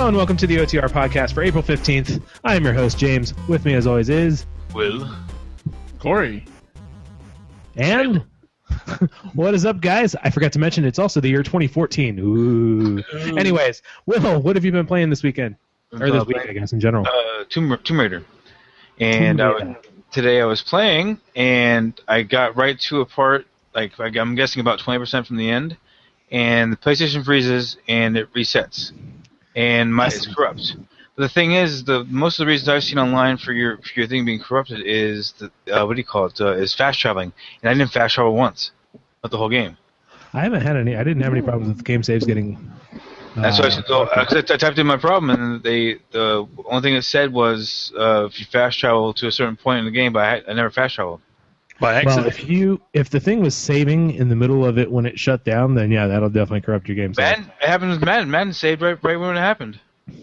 Hello and welcome to the OTR podcast for April 15th. I am your host, James. With me as always is... Will. Corey. And... what is up, guys? I forgot to mention it's also the year 2014. Ooh. Anyways, Will, what have you been playing this weekend? Or this week, I guess, in general. Tomb Raider. And today I was playing, and I got right to a part, like I'm guessing about 20% from the end, and the PlayStation freezes, and it resets. And it's corrupt. But the thing is, most of the reasons I've seen online for your thing being corrupted is is fast traveling, and I didn't fast travel once, not the whole game. I didn't have any problems with game saves getting. That's why I typed in my problem, and the only thing it said was if you fast travel to a certain point in the game, but I never fast traveled. By accident. Well, if the thing was saving in the middle of it when it shut down, then yeah, that'll definitely corrupt your game save. It happened with Madden. Madden saved right when it happened.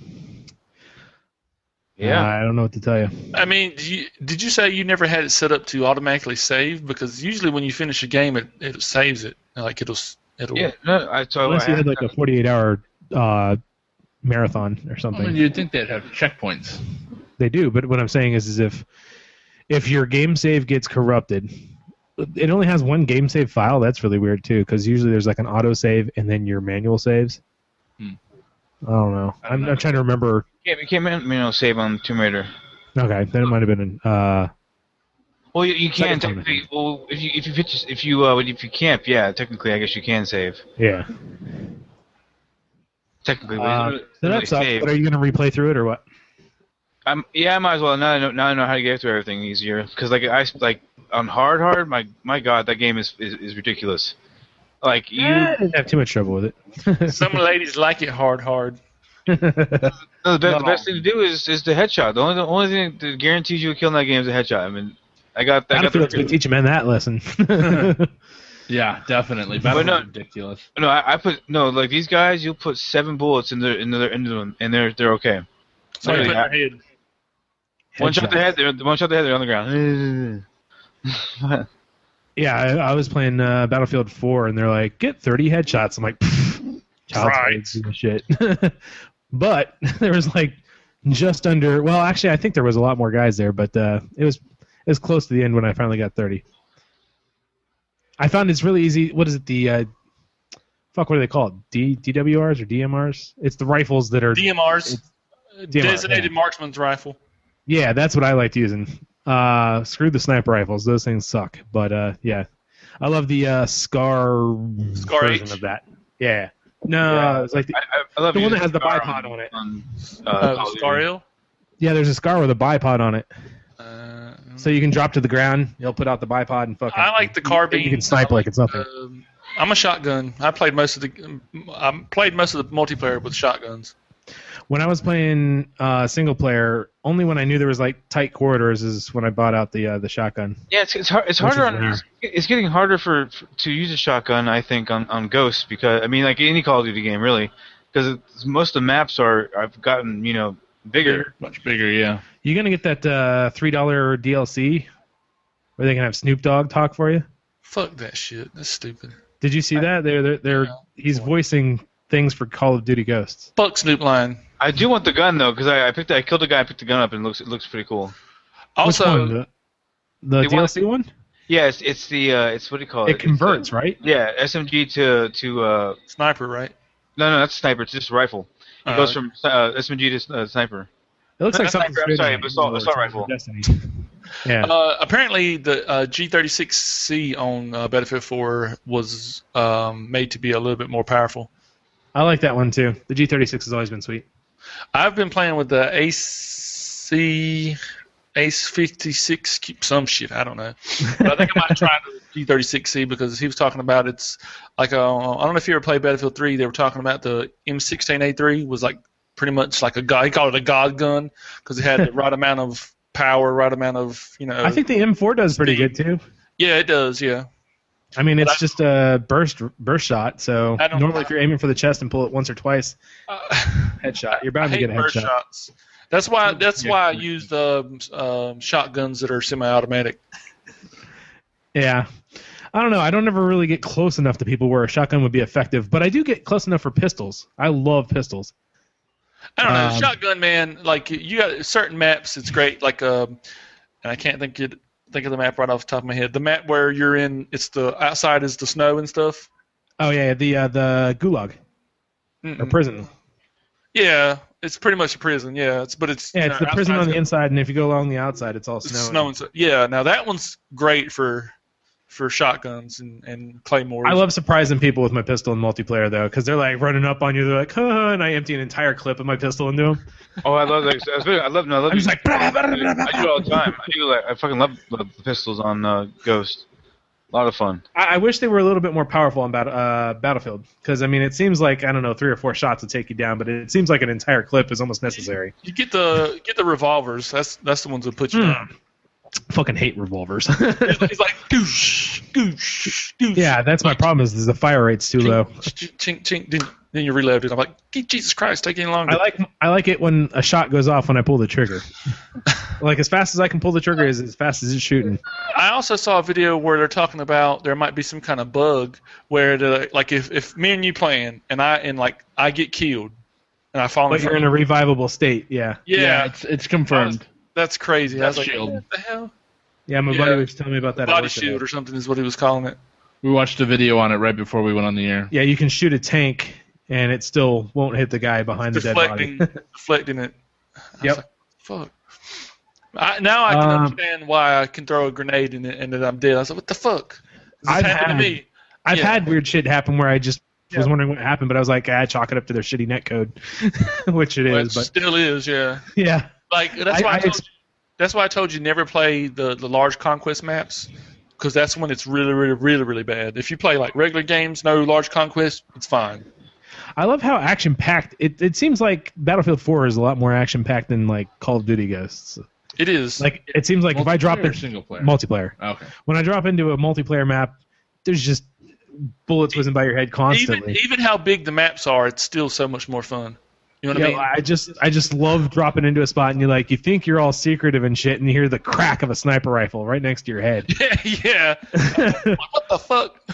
Yeah. I don't know what to tell you. I mean, did you say you never had it set up to automatically save? Because usually when you finish a game, it saves it. Like it'll. Yeah. No. Unless you had like a 48-hour marathon or something. I mean, you'd think they'd have checkpoints. They do, but what I'm saying is if your game save gets corrupted, it only has one game save file. That's really weird too, because usually there's like an auto save and then your manual saves. I don't know. I'm trying to remember. Yeah, we can't save on Tomb Raider. Okay, then it might have been. Well, you can technically. Well, if you camp, yeah, technically, I guess you can save. Yeah. Technically, so that sucks. But are you going to replay through it or what? I might as well. Now I know how to get through everything easier. Because on hard, my God, that game is ridiculous. I didn't have too much trouble with it. Some ladies like it hard. The best thing to do is the headshot. The only thing that guarantees you a kill in that game is a headshot. I mean, I got to teach a man that lesson. Yeah, definitely. That's ridiculous. No, I put like these guys. You'll put 7 bullets into them, and they're okay. So you put their head. One shot to the head. They're on the ground. Yeah, I was playing Battlefield 4, and they're like, get 30 headshots. I'm like, child's play shit. But there was like just under. Well, actually, I think there was a lot more guys there, but it was close to the end when I finally got 30. I found it's really easy. What is it? What are they called? DWRs or DMRs? It's the rifles that are DMRs. Designated Marksman's Rifle. Yeah, that's what I liked using. Screw the sniper rifles; those things suck. But yeah, I love the Scar version of that. Yeah. No, it's like I love the one that has the bipod on it. Scar. Yeah, there's a Scar with a bipod on it. So you can drop to the ground. He'll put out the bipod and fucking. I like the carbine. You can snipe like it's nothing. I'm a shotgun. I played most of the multiplayer with shotguns. When I was playing single player, only when I knew there was like tight corridors is when I bought out the shotgun. Yeah, it's harder. It's getting harder to use a shotgun, I think, on Ghost, because I mean, like any Call of Duty game, really, because most of the maps I've gotten bigger, much bigger. Yeah. You gonna get that $3 DLC where they can have Snoop Dogg talk for you? Fuck that shit. That's stupid. Did you see that? He's voicing things for Call of Duty Ghosts. Fuck Snoop Lion. I do want the gun though, because I killed a guy, I picked the gun up, and it looks pretty cool. Also, which one? The DLC one? Yeah, it's what do you call it? It converts, right? Yeah, SMG to sniper, right? No, that's sniper. It's just a rifle. It goes from SMG to sniper. It looks like something. I'm sorry, but assault rifle. Destiny. Yeah. Apparently, the G36C on Battlefield 4 was made to be a little bit more powerful. I like that one too. The G36 has always been sweet. I've been playing with the Ace 56, some shit, I don't know. But I think I might try the G36C because he was talking about it's like I don't know if you ever played Battlefield 3. They were talking about the M16A3 was like pretty much like a god. He called it a god gun because it had the right amount of power, right amount of I think the M4 does pretty good too. Yeah, it does. Yeah. I mean, it's just a burst shot, so normally if you're aiming for the chest and pull it once or twice, headshot. You're bound to get a headshot. Shots. That's why I use the shotguns that are semi-automatic. Yeah. I don't know. I don't ever really get close enough to people where a shotgun would be effective, but I do get close enough for pistols. I love pistols. I don't know. Shotgun, man. Like you got certain maps. It's great. Like and I can't think of the map right off the top of my head. The map where you're in. It's the outside is the snow and stuff. Oh yeah, the gulag or prison. Yeah, it's pretty much a prison. Yeah, it's the prison on the inside, and if you go along the outside, it's all snow. Yeah, now that one's great for shotguns and claymores. I love surprising people with my pistol in multiplayer though, because they're like running up on you. They're like, huh, and I empty an entire clip of my pistol into them. Oh, I love that. I love. I'm just like, I do it all the time. I fucking love the pistols on Ghost. A lot of fun. I wish they were a little bit more powerful on Battlefield, because I mean, it seems like 3 or 4 shots will take you down, but it seems like an entire clip is almost necessary. You get the revolvers. That's the ones that put you down. Fucking hate revolvers. It's like goosh, goosh, goosh. Yeah, that's my problem. Is the fire rate's too low. Chink, chink. Then you reload it. I'm like, Jesus Christ, taking longer. I like it when a shot goes off when I pull the trigger. Like as fast as I can pull the trigger is as fast as it's shooting. I also saw a video where they're talking about there might be some kind of bug where like if me and you playing and I get killed and I fall. But you're in a revivable state. Yeah. Yeah, it's confirmed. That's crazy. That's I was like, shield. what the hell? Yeah, my buddy was telling me about that. Body shield or something is what he was calling it. We watched a video on it right before we went on the air. Yeah, you can shoot a tank and it still won't hit the guy behind the dead body. Deflecting it. Yep. Like, fuck. Now I can understand why I can throw a grenade in it and then I'm dead. I was like, what the fuck? This happened to me. I've had weird shit happen where I just was wondering what happened, but I was like, I chalk it up to their shitty netcode, which it is. But still is, yeah. Yeah. Like that's why I told you never play the large conquest maps, because that's when it's really, really, really, really bad. If you play like regular games, no large conquest, it's fine. I love how action-packed it seems like Battlefield 4 is a lot more action-packed than like Call of Duty Ghosts. It is. Like it seems like if I drop it single player. Multiplayer. Okay. When I drop into a multiplayer map, there's just bullets whizzing by your head constantly. Even how big the maps are, it's still so much more fun. You know what I mean? I just love dropping into a spot and you think you're all secretive and shit, and you hear the crack of a sniper rifle right next to your head. Yeah. Like, what the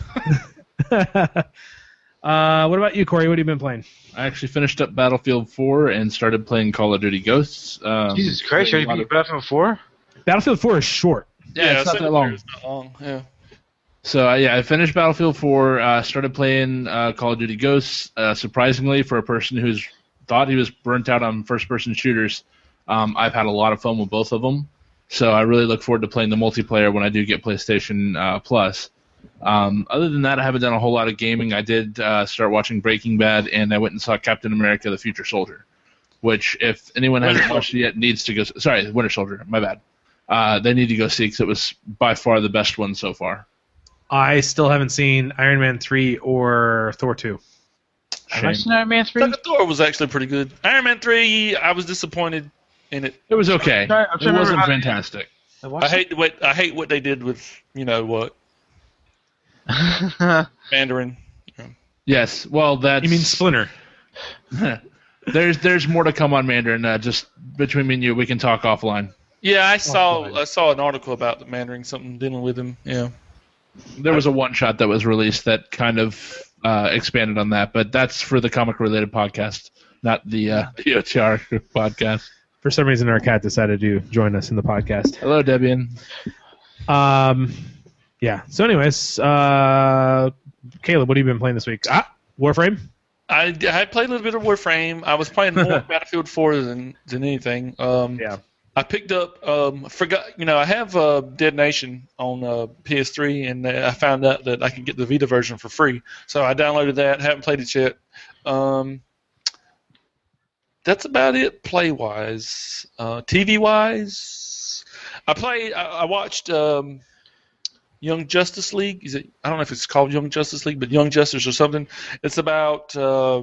fuck? What about you, Corey? What have you been playing? I actually finished up Battlefield 4 and started playing Call of Duty Ghosts. Jesus Christ, you already beat Battlefield 4? Battlefield 4 is short. Yeah, it's not that long. It's not long. Yeah. So I finished Battlefield 4. Started playing Call of Duty Ghosts. Surprisingly, for a person who's thought he was burnt out on first-person shooters, I've had a lot of fun with both of them. So I really look forward to playing the multiplayer when I do get PlayStation Plus. Other than that, I haven't done a whole lot of gaming. I did start watching Breaking Bad, and I went and saw Captain America: The Future Soldier, which, if anyone hasn't watched it yet, needs to go. Sorry, Winter Soldier. My bad. They need to go see, because it was by far the best one so far. I still haven't seen Iron Man 3 or Thor 2. Have I seen Iron Man 3? Thor was actually pretty good. Iron Man 3, I was disappointed in it. It was okay. It wasn't fantastic. I hate what they did with what. Mandarin. Yes, well, that's... You mean Splinter? There's more to come on Mandarin. Just between me and you, we can talk offline. Yeah, I saw an article about the Mandarin, something dealing with him. Yeah, there was a one-shot that was released that kind of expanded on that, but that's for the comic-related podcast, not the OTR podcast. For some reason, our cat decided to join us in the podcast. Hello, Debian. Yeah. So, anyways, Caleb, what have you been playing this week? Warframe. I played a little bit of Warframe. I was playing more Battlefield 4 than anything. Yeah. I picked up. I have Dead Nation on PS3, and I found out that I can get the Vita version for free. So I downloaded that. Haven't played it yet. That's about it. Play wise, TV wise, I watched. Young Justice League. I don't know if it's called Young Justice League, but Young Justice or something. It's about.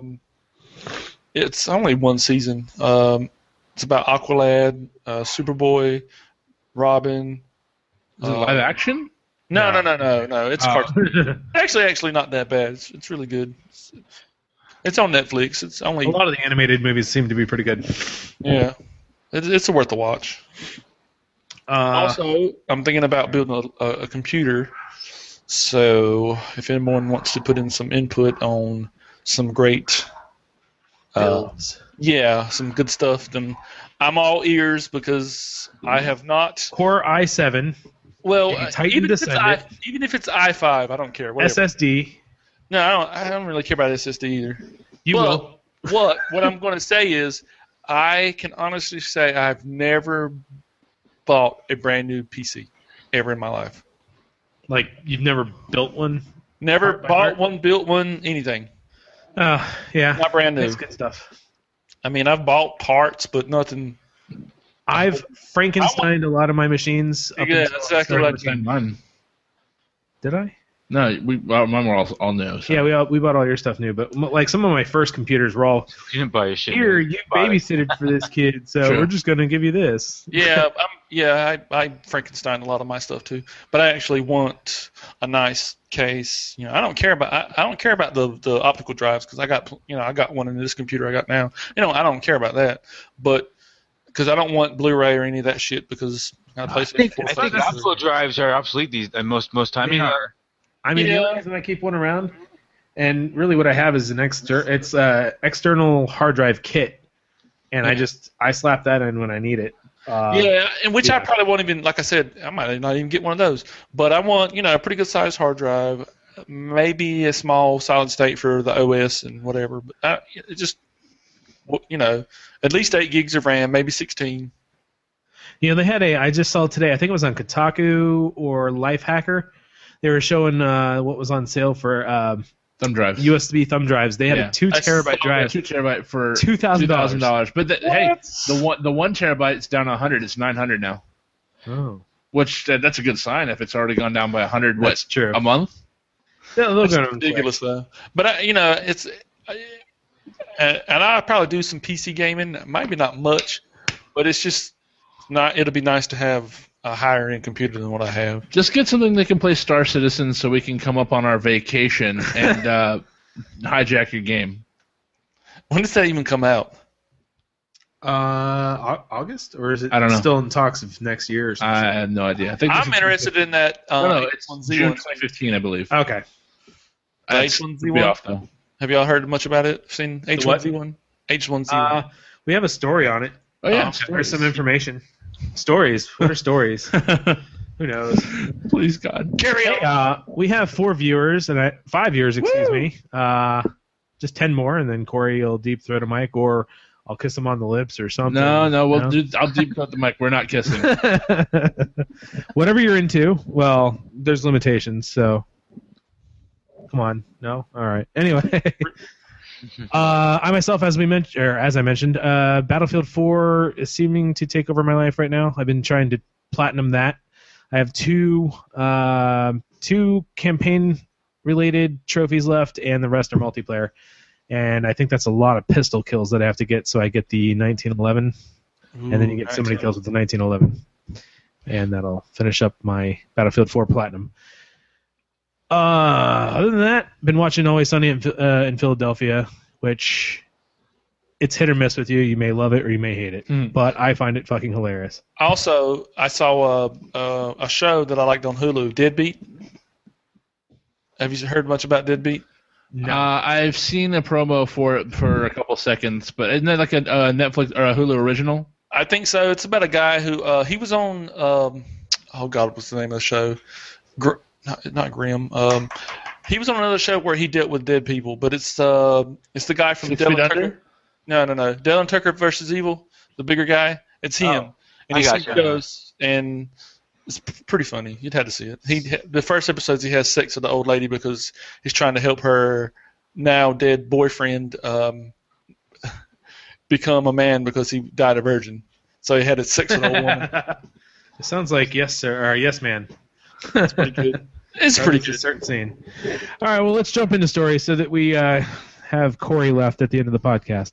It's only one season. It's about Aqualad, Superboy, Robin. Is it live action? No. It's cartoon. Actually, not that bad. It's really good. It's on Netflix. It's only a lot of the animated movies seem to be pretty good. Yeah, it's worth a watch. Also, I'm thinking about building a computer, so if anyone wants to put in some input on some great Builds. Yeah, some good stuff. And I'm all ears because I have not. Core i7. Well, Titan Descendant. even if it's i5, I don't care. Whatever. SSD. No, I don't really care about SSD either. You will. What I'm going to say is, I can honestly say I've never bought a brand new PC ever in my life. Like, you've never built one? Never Heart by bought heart? one, built one, anything. Yeah. Not brand new. That's good stuff. I mean, I've bought parts, but nothing. I've Frankensteined a lot of my machines. Up Yeah, until I exactly started like working. Mine. Did I? No, mine were all new. So. Yeah, we bought all your stuff new, but like some of my first computers were all You didn't buy your shit. here. new. You Buy it. babysitted for this kid, so True. we're just gonna give you this. Yeah, I Frankenstein a lot of my stuff too, but I actually want a nice case. I don't care about the optical drives because I got one in this computer I got now. I don't care about that, but because I don't want Blu-ray or any of that shit because I I think optical drives are obsolete these most time. They are. I mean, the Yeah. only reason I keep one around, and really what I have is an external hard drive kit, and Yeah. I slap that in when I need it. Yeah, and which I yeah. probably won't even, like I said, I might not even get one of those. But I want, a pretty good sized hard drive, maybe a small solid state for the OS and whatever. But at least 8 gigs of RAM, maybe 16. They had I just saw today, I think it was on Kotaku or Lifehacker. They were showing what was on sale for Thumb drives. USB thumb drives. They had Yeah. a 2 terabyte drive. 2 terabyte for $2,000. But hey, the 1 terabyte's down 100. It's 900 now. Oh, Which that's a good sign if it's already gone down by 100. that's true. A month? They'll It's go down quick. ridiculous though. But and I probably do some PC gaming. Maybe not much, but it's just not. It'll be nice to have a higher end computer than what I have. Just get something that can play Star Citizen so we can come up on our vacation and hijack your game. When does that even come out? August, or is it I don't know. still in talks of next year or something? I have no idea. I think I'm interested in that. No, it's H1Z1. June 2015, I believe. Okay. The That's- H1Z1? could be off though. Have y'all heard much about it? Seen what? H1Z1? H1Z1. We have a story on it. Oh yeah, There's some information. Stories. What are stories? Who knows? Please God. Carry on. We have 4 viewers and 5 viewers, excuse me. Just 10 more, and then Corey will deep throat a mic, or I'll kiss him on the lips or something. No, No? I'll deep cut the mic. We're not kissing. Whatever you're into. Well, there's limitations, so come on. No? All right. Anyway. I myself, as I mentioned, Battlefield 4 is seeming to take over my life right now. I've been trying to platinum that. I have two campaign-related trophies left, and the rest are multiplayer. And I think that's a lot of pistol kills that I have to get, so I get the 1911, and then you get so many kills with the 1911. And that'll finish up my Battlefield 4 Platinum. Other than that, been watching Always Sunny in Philadelphia, which it's hit or miss with you. You may love it or you may hate it, but I find it fucking hilarious. Also, I saw a show that I liked on Hulu, Deadbeat. Have you heard much about Deadbeat? No. I've seen a promo for it for a couple seconds, but isn't that like a Netflix or a Hulu original? I think so. It's about a guy who he was on. Oh God, what's the name of the show? Not Grimm. He was on another show where he dealt with dead people, but it's the guy from 6 Feet Dylan Under? Tucker. No. Dylan Tucker versus Evil, the bigger guy. It's him. Oh, And I he gotcha. goes, and it's pretty funny. You'd have to see it. The first episodes he has sex with the old lady because he's trying to help her now dead boyfriend become a man because he died a virgin. So he had sex with an old woman. It sounds like Yes Sir or Yes Man. It's pretty good. It's pretty good. Certain scene. All right, well, let's jump into stories so that we have Corey left at the end of the podcast.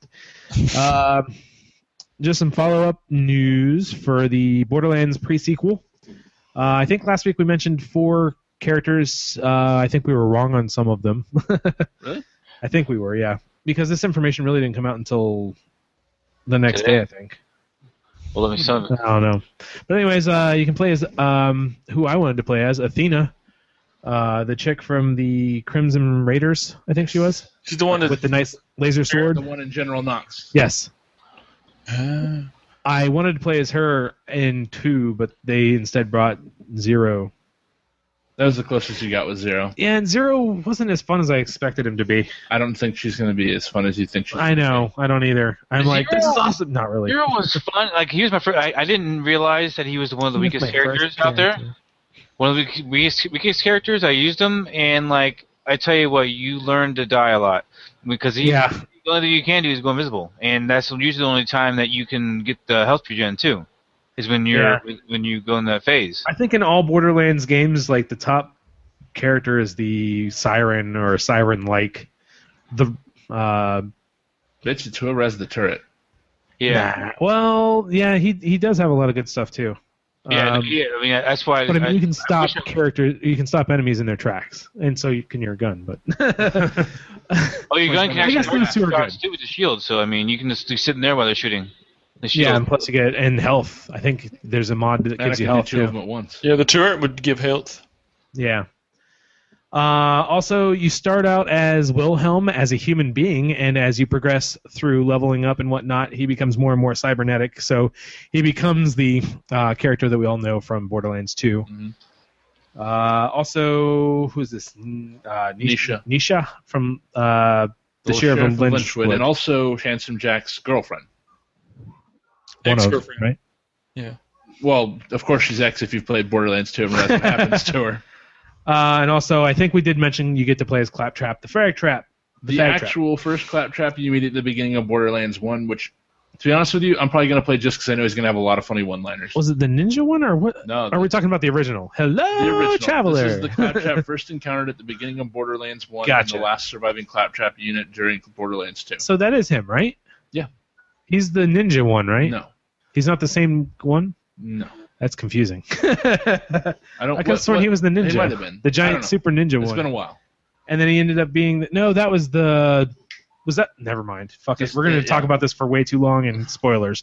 Just some follow-up news for the Borderlands pre-sequel. I think last week we mentioned 4 characters. I think we were wrong on some of them. Really? I think we were, yeah. Because this information really didn't come out until the next Today? day, I think. Well, let me I don't know. But anyways, you can play as who I wanted to play as, Athena. The chick from the Crimson Raiders, I think she was. She's the one that With the nice laser sword. The one in General Knox. Yes. I wanted to play as her in 2, but they instead brought Zero. That was the closest you got with Zero. Yeah, and Zero wasn't as fun as I expected him to be. I don't think she's going to be as fun as you think she's I know. I don't either. I'm like, this is awesome. Not really. Zero was fun. Like, he was my first. I didn't realize that he was one of the He was weakest my characters first out there. character. One of the weakest characters. I used him, and like I tell you what, you learn to die a lot because the only thing you can do is go invisible, and that's usually the only time that you can get the health regen too, is when you go in that phase. I think in all Borderlands games, like the top character is the Siren or Siren-like. The Bitch, it's whoever has the turret. Yeah. Well, yeah, he does have a lot of good stuff too. Yeah, I mean that's why. But I mean, you can stop you can stop enemies in their tracks, and so you can your gun. But oh, your gun can I guess actually those two are good. too with the shield. So I mean, you can just be sitting there while they're shooting. The shield. Yeah, and plus you get health. I think there's a mod that gives you can do health two of too. them at once. Yeah, the turret would give health. Yeah. Also, you start out as Wilhelm as a human being, and as you progress through leveling up and whatnot, he becomes more and more cybernetic. So he becomes the character that we all know from Borderlands 2. Mm-hmm. Also, who's this? Nisha. Nisha from the Sheriff of Lynchwood. And also Handsome Jack's girlfriend. Ex-girlfriend. Right? Yeah. Well, of course she's ex if you've played Borderlands 2, and that's what happens to her. And also, I think we did mention you get to play as Claptrap, the Frag Trap. The actual first Claptrap you meet at the beginning of Borderlands 1, which, to be honest with you, I'm probably going to play just because I know he's going to have a lot of funny one-liners. Was it the ninja one, or what? No. Are we talking about the original? Hello, the original. Traveler. This is the Claptrap first encountered at the beginning of Borderlands 1 Gotcha. and the last surviving Claptrap unit during Borderlands 2. So that is him, right? Yeah. He's the ninja one, right? No. He's not the same one? No. That's confusing. I don't. I could have sworn he was the ninja. He might have been. The I don't giant know. super ninja one. It's been a while. And then he ended up being... No, that was the... Was that... Never mind. Fuck it. We're going to talk about this for way too long and spoilers.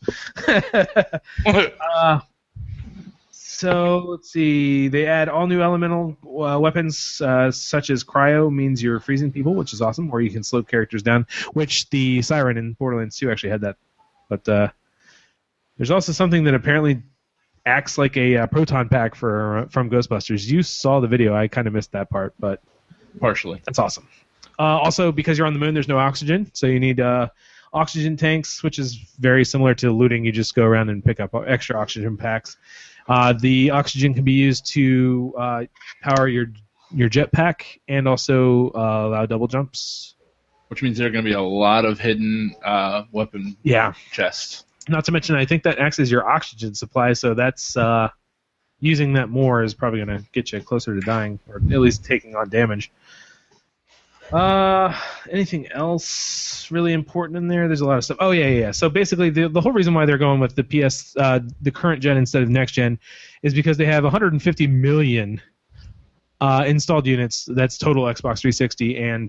So, let's see. They add all new elemental weapons, such as Cryo means you're freezing people, which is awesome, or you can slow characters down, which the Siren in Borderlands 2 actually had that. But there's also something that apparently acts like a proton pack from Ghostbusters. You saw the video. I kind of missed that part, but Partially. that's awesome. Also, because you're on the moon, there's no oxygen, so you need oxygen tanks, which is very similar to looting. You just go around and pick up extra oxygen packs. The oxygen can be used to power your jetpack and also allow double jumps. Which means there are going to be a lot of hidden weapon chests. Not to mention, I think that acts as your oxygen supply, so that's using that more is probably going to get you closer to dying, or at least taking on damage. Anything else really important in there? There's a lot of stuff. Oh, yeah. So basically, the whole reason why they're going with the the current gen instead of next gen is because they have 150 million installed units. That's total Xbox 360 and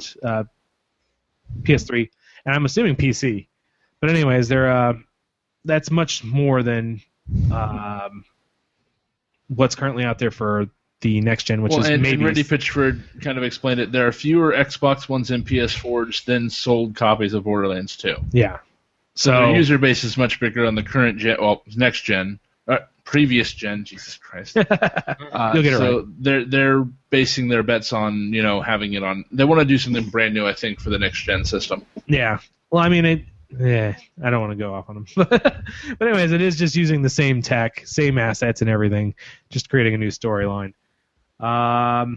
PS3, and I'm assuming PC. But anyways, that's much more than what's currently out there for the next gen, which is maybe. And Randy Pitchford kind of explained it. There are fewer Xbox Ones and PS4s than sold copies of Borderlands 2. Yeah. So their user base is much bigger on the current gen, next gen, previous gen. Jesus Christ. You'll get it so they're basing their bets on having it on. They want to do something brand new, I think, for the next gen system. Yeah. Well, I mean, I don't want to go off on them. But anyways, it is just using the same tech, same assets and everything, just creating a new storyline. Oh,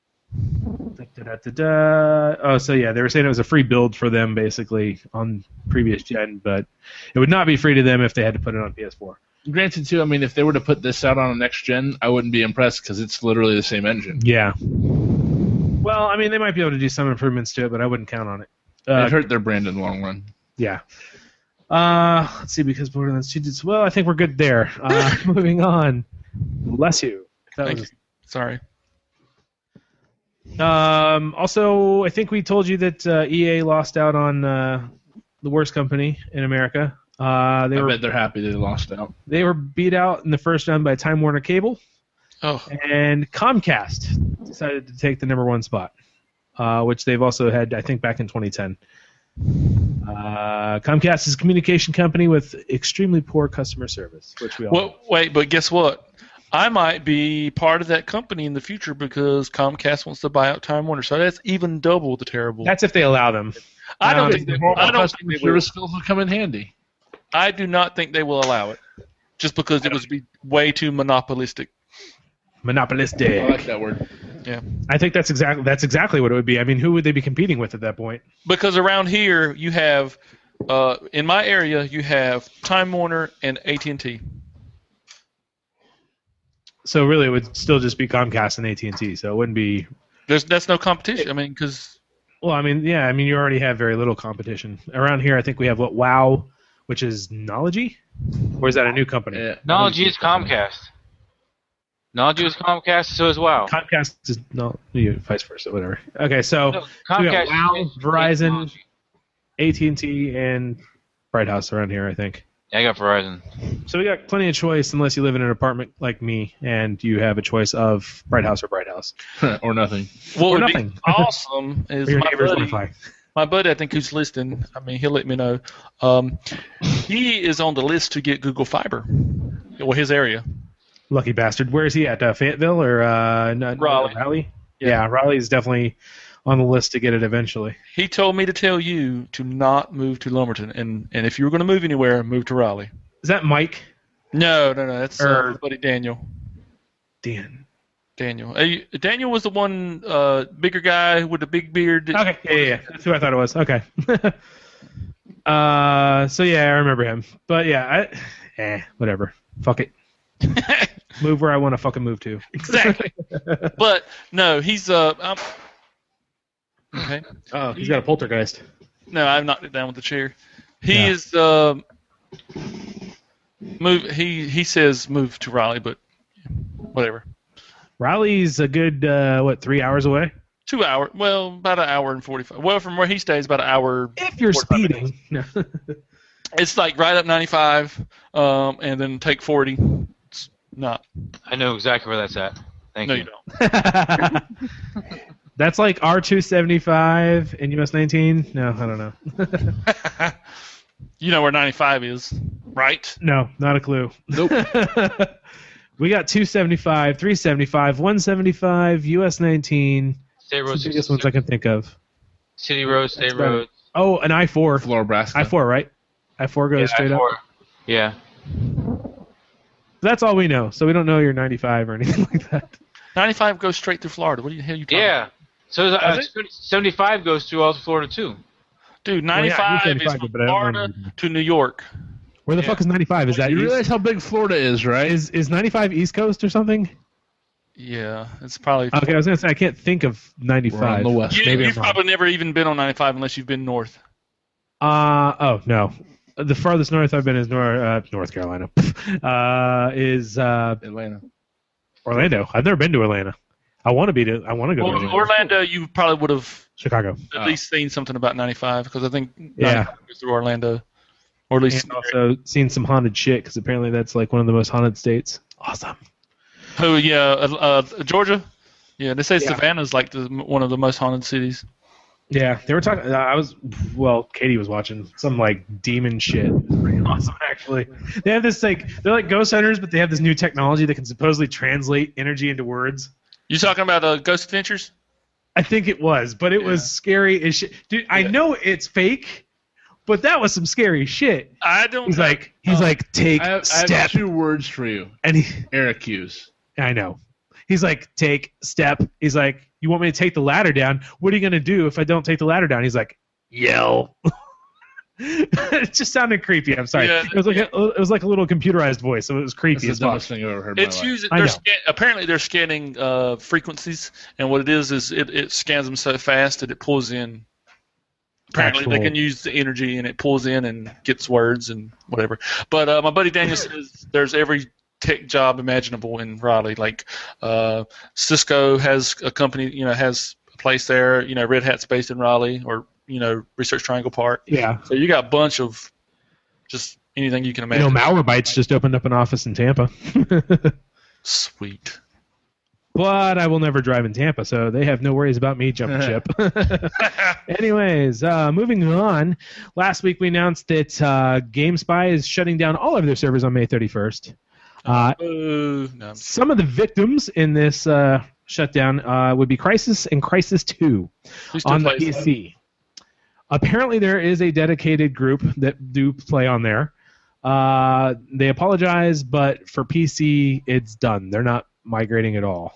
so yeah, they were saying it was a free build for them, basically, on previous gen, but it would not be free to them if they had to put it on PS4. Granted, too, I mean, if they were to put this out on a next gen, I wouldn't be impressed because it's literally the same engine. Yeah. Well, I mean, they might be able to do some improvements to it, but I wouldn't count on it. It hurt their brand in the long run. Yeah. Let's see, because Borderlands 2 did so well, I think we're good there. Moving on. Bless you. Sorry. Also, I think we told you that EA lost out on the worst company in America. I bet they're happy they lost out. They were beat out in the first round by Time Warner Cable. Oh, And Comcast decided to take the number 1 spot, which they've also had, I think, back in 2010. Comcast is a communication company with extremely poor customer service, which we all know. well, wait, but guess what? I might be part of that company in the future because Comcast wants to buy out Time Warner, so that's even double the terrible. That's if they allow them. I don't think Customer they will. service skills will come in handy. I do not think they will allow it, just because it would be way too monopolistic. Monopolistic. I like that word. Yeah. I think that's exactly what it would be. I mean, who would they be competing with at that point? Because around here you have, in my area, you have Time Warner and AT&T. So really, it would still just be Comcast and AT&T. So it wouldn't be. That's no competition. I mean, because Well, I mean, yeah. I mean, you already have very little competition around here. I think we have WoW, which is Knology, or is that a new company? Knology is Comcast. Knology is Comcast, so is WoW. Comcast is vice versa, whatever. Okay, so, No, so we got Comcast WoW, is Verizon, Knology. AT&T, and Bright House around here, I think. Yeah, I got Verizon. So we got plenty of choice, unless you live in an apartment like me and you have a choice of Bright House or Bright House. Or nothing. what Or would nothing. be awesome is Or your my neighbor's buddy. Wi-Fi. My buddy, I think, who's listening. I mean, he'll let me know. He is on the list to get Google Fiber, well, his area. Lucky bastard. Where is he at? Fayetteville or Raleigh? Yeah, Raleigh is definitely on the list to get it eventually. He told me to tell you to not move to Lumberton, and if you were going to move anywhere, move to Raleigh. Is that Mike? No, that's my buddy Daniel. Dan. Daniel was the one bigger guy with the big beard. Okay, yeah. That's who I thought it was. Okay. So yeah, I remember him. But yeah, whatever. Fuck it. Move where I want to fucking move to. Exactly. But no, he's okay. Oh, he's got a poltergeist. No, I've knocked it down with the chair. He Yeah. is move. He says move to Raleigh, but whatever. Raleigh's a good 3 hours away? 2 hours. Well, about an hour and 45. Well, from where he stays, about an hour. If you're 45 speeding. No. It's like right up 95, and then take 40. It's not. I know exactly where that's at. Thank No, you. you don't. That's like R275 in US 19? No, I don't know. You know where 95 is, right? No, not a clue. Nope. We got 275, 375, 175, US 19. State Road It's the biggest ones I can think of. City Road, State That's about Road. Oh, an I-4. Florida. I-4, right? I-4 goes straight up. I-4. Yeah. That's all we know. So we don't know you're 95 or anything like that. 95 goes straight through Florida. What the hell are you talking Yeah. about? So Does 75 goes through all of Florida too. Dude, Well, yeah, 95 I knew is 75, from but I don't Florida know. to New York. Where the Yeah. fuck is 95? Is that You east? realize how big Florida is, right? Is 95 East Coast or something? Yeah, it's probably. Okay, I was gonna say I can't think of 95. We're on the west. Maybe You've I'm wrong. probably never even been on 95 unless you've been north. Oh no, the farthest north I've been is North Carolina. Is Atlanta. Orlando. I've never been to Atlanta. I want to go to Well, Atlanta. Orlando, you probably would have Chicago. at least seen something about 95 because I think Yeah. 95 goes through Orlando, or at least And also seen some haunted shit because apparently that's like one of the most haunted states. Awesome. Georgia. Yeah, they say Yeah. Savannah's like one of the most haunted cities. Yeah, they were talking. Katie was watching some like demon shit. It was pretty awesome, actually. They have this they're like ghost hunters, but they have this new technology that can supposedly translate energy into words. You talking about Ghost Adventures? I think it was, but it was scary as shit. Dude, I know it's fake, but that was some scary shit. I don't. He's like, take I have step, 2 words for you. and he. Aracuse. I know. He's like, take step. He's like, you want me to take the ladder down? What are you gonna do if I don't take the ladder down? He's like, yell. It just sounded creepy. I'm sorry. Yeah, it was like a little computerized voice, so it was That's creepy the as fuck. dumbest thing I've ever heard in It's my life. using. I know. Apparently, they're scanning frequencies, and what it is it scans them so fast that it pulls in. Apparently, they Actual- can use the energy, and it pulls in and gets words and whatever. But my buddy Daniel says there's every tech job imaginable in Raleigh. Like Cisco has a company, has a place there. Red Hat's based in Raleigh, or Research Triangle Park. Yeah. So you got a bunch of just anything you can imagine. Malwarebytes just opened up an office in Tampa. Sweet. But I will never drive in Tampa, so they have no worries about me jumping ship. Anyways, moving on. Last week we announced that GameSpy is shutting down all of their servers on May 31st. No, Some of the victims in this shutdown would be Crysis and Crysis 2 on the PC. Apparently there is a dedicated group that do play on there. They apologize, but for PC, it's done. They're not migrating at all.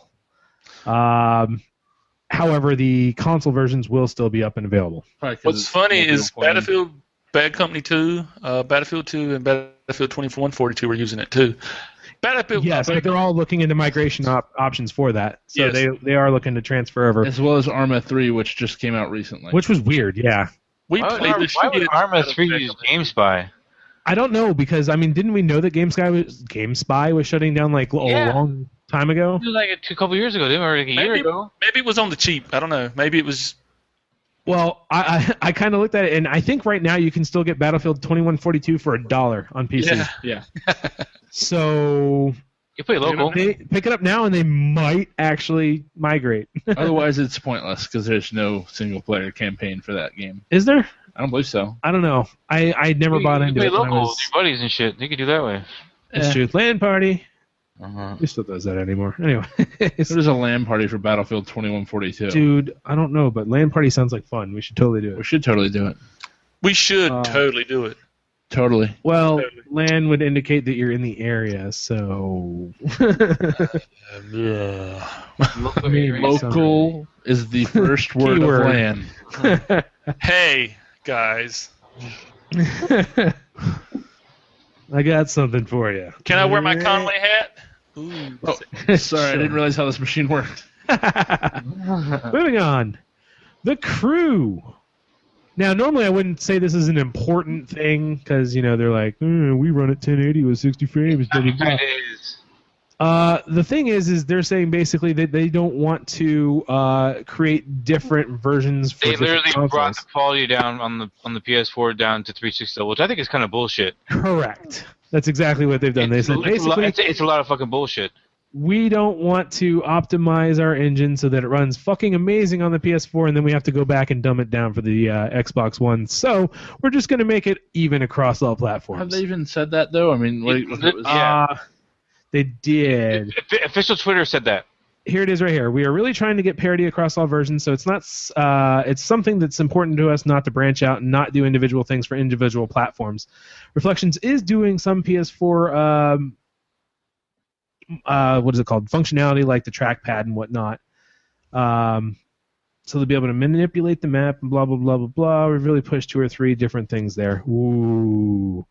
However, the console versions will still be up and available. What's funny is Battlefield Bad Company 2, Battlefield 2, and Battlefield 2142 were using it too. Battlefield. Yes, but they're all looking into migration options for that. So Yes. they are looking to transfer over. As well as Arma 3, which just came out recently. Which was weird, yeah. We Why played the would shit Arma out of 3 Bad use Company. GameSpy? I don't know, because, I mean, didn't we know that GameSpy was shutting down, like, a long time ago? It was like a couple years ago, didn't it? Or like a year ago. Maybe it was on the cheap. I don't know. Maybe it was. Well, I kind of looked at it, and I think right now you can still get Battlefield 2142 for $1 on PC. Yeah. So You play local. they pick it up now, and they might actually migrate. Otherwise, it's pointless because there's no single-player campaign for that game. Is there? I don't believe so. I don't know. I never bought You into play it. when I local was- with your buddies and shit. You could do that way. It's true. LAN party. Uh-huh. Who still does that anymore? Anyway, There's a LAN party for Battlefield 2142. dude, I don't know, but LAN party sounds like fun. We should totally do We it. should totally do it. We should totally do it. Totally. Well, LAN would indicate that you're in the area, so. Local mean, area. Local is the first word of Keyword. LAN. Hey, guys. I got something for you. Can I wear my Conway hat? Ooh. Oh, sorry, I didn't realize how this machine worked. Moving on. The Crew. Now, normally I wouldn't say this is an important thing because, you know, they're like, we run at 1080 with 60 frames. Blah, blah, blah. It is. The thing is they're saying basically that they don't want to create different versions for They different literally brought consoles. the quality down on the PS4 down to 360, which I think is kind of bullshit. Correct. That's exactly what they've done. They said basically it's a lot of fucking bullshit. we don't want to optimize our engine so that it runs fucking amazing on the PS4, and then we have to go back and dumb it down for the Xbox One. So we're just going to make it even across all platforms. Have they even said that, though? I mean, like, if it was, Yeah. They did. Official Twitter said that. Here it is right here. We are really trying to get parity across all versions, so it's not. It's something that's important to us not to branch out and not do individual things for individual platforms. Reflections is doing some PS4. What is it called? Functionality like the trackpad and whatnot. So they'll be able to manipulate the map and blah blah blah blah blah. We've really pushed 2 or 3 different things there. Ooh.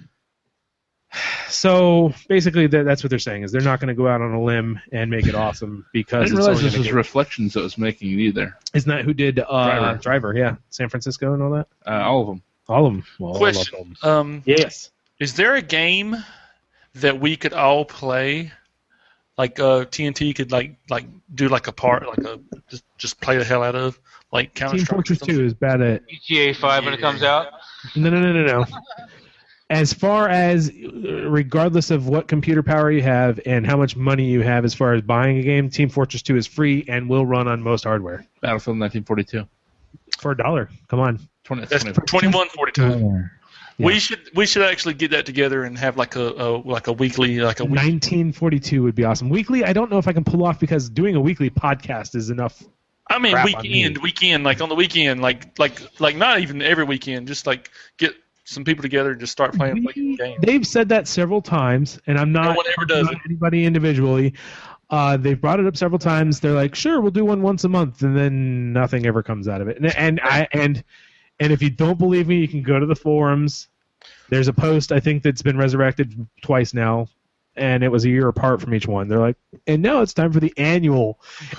So basically, that's what they're saying is they're not going to go out on a limb and make it awesome I because didn't it's realize only this gonna was get- Reflections that was making it either. Isn't that who did Driver? Yeah, San Francisco and all that. All of them. All of them. Well, Question. all of them. Um, Yes. is there a game that we could all play? Like TNT could like do like a part like a just play the hell out of like Counter Team Strike. Fortress 2 is bad at. GTA 5 when it comes out. No. As far as, regardless of what computer power you have and how much money you have as far as buying a game, Team Fortress 2 is free and will run on most hardware. Battlefield 1942. For $1. Come on. 20, That's 2142. We should actually get that together and have like a weekly 1942 would be awesome. Weekly, I don't know if I can pull off because doing a weekly podcast is enough. I mean crap on me. weekend like on the weekend like not even every weekend just like get some people together and just start playing games. They've said that several times, and I'm not No one ever does talking it. about anybody individually. They've brought it up several times. They're like, "Sure, we'll do one once a month," and then nothing ever comes out of it. And if you don't believe me, you can go to the forums. There's a post I think that's been resurrected twice now, and it was a year apart from each one. They're like, and now it's time for the annual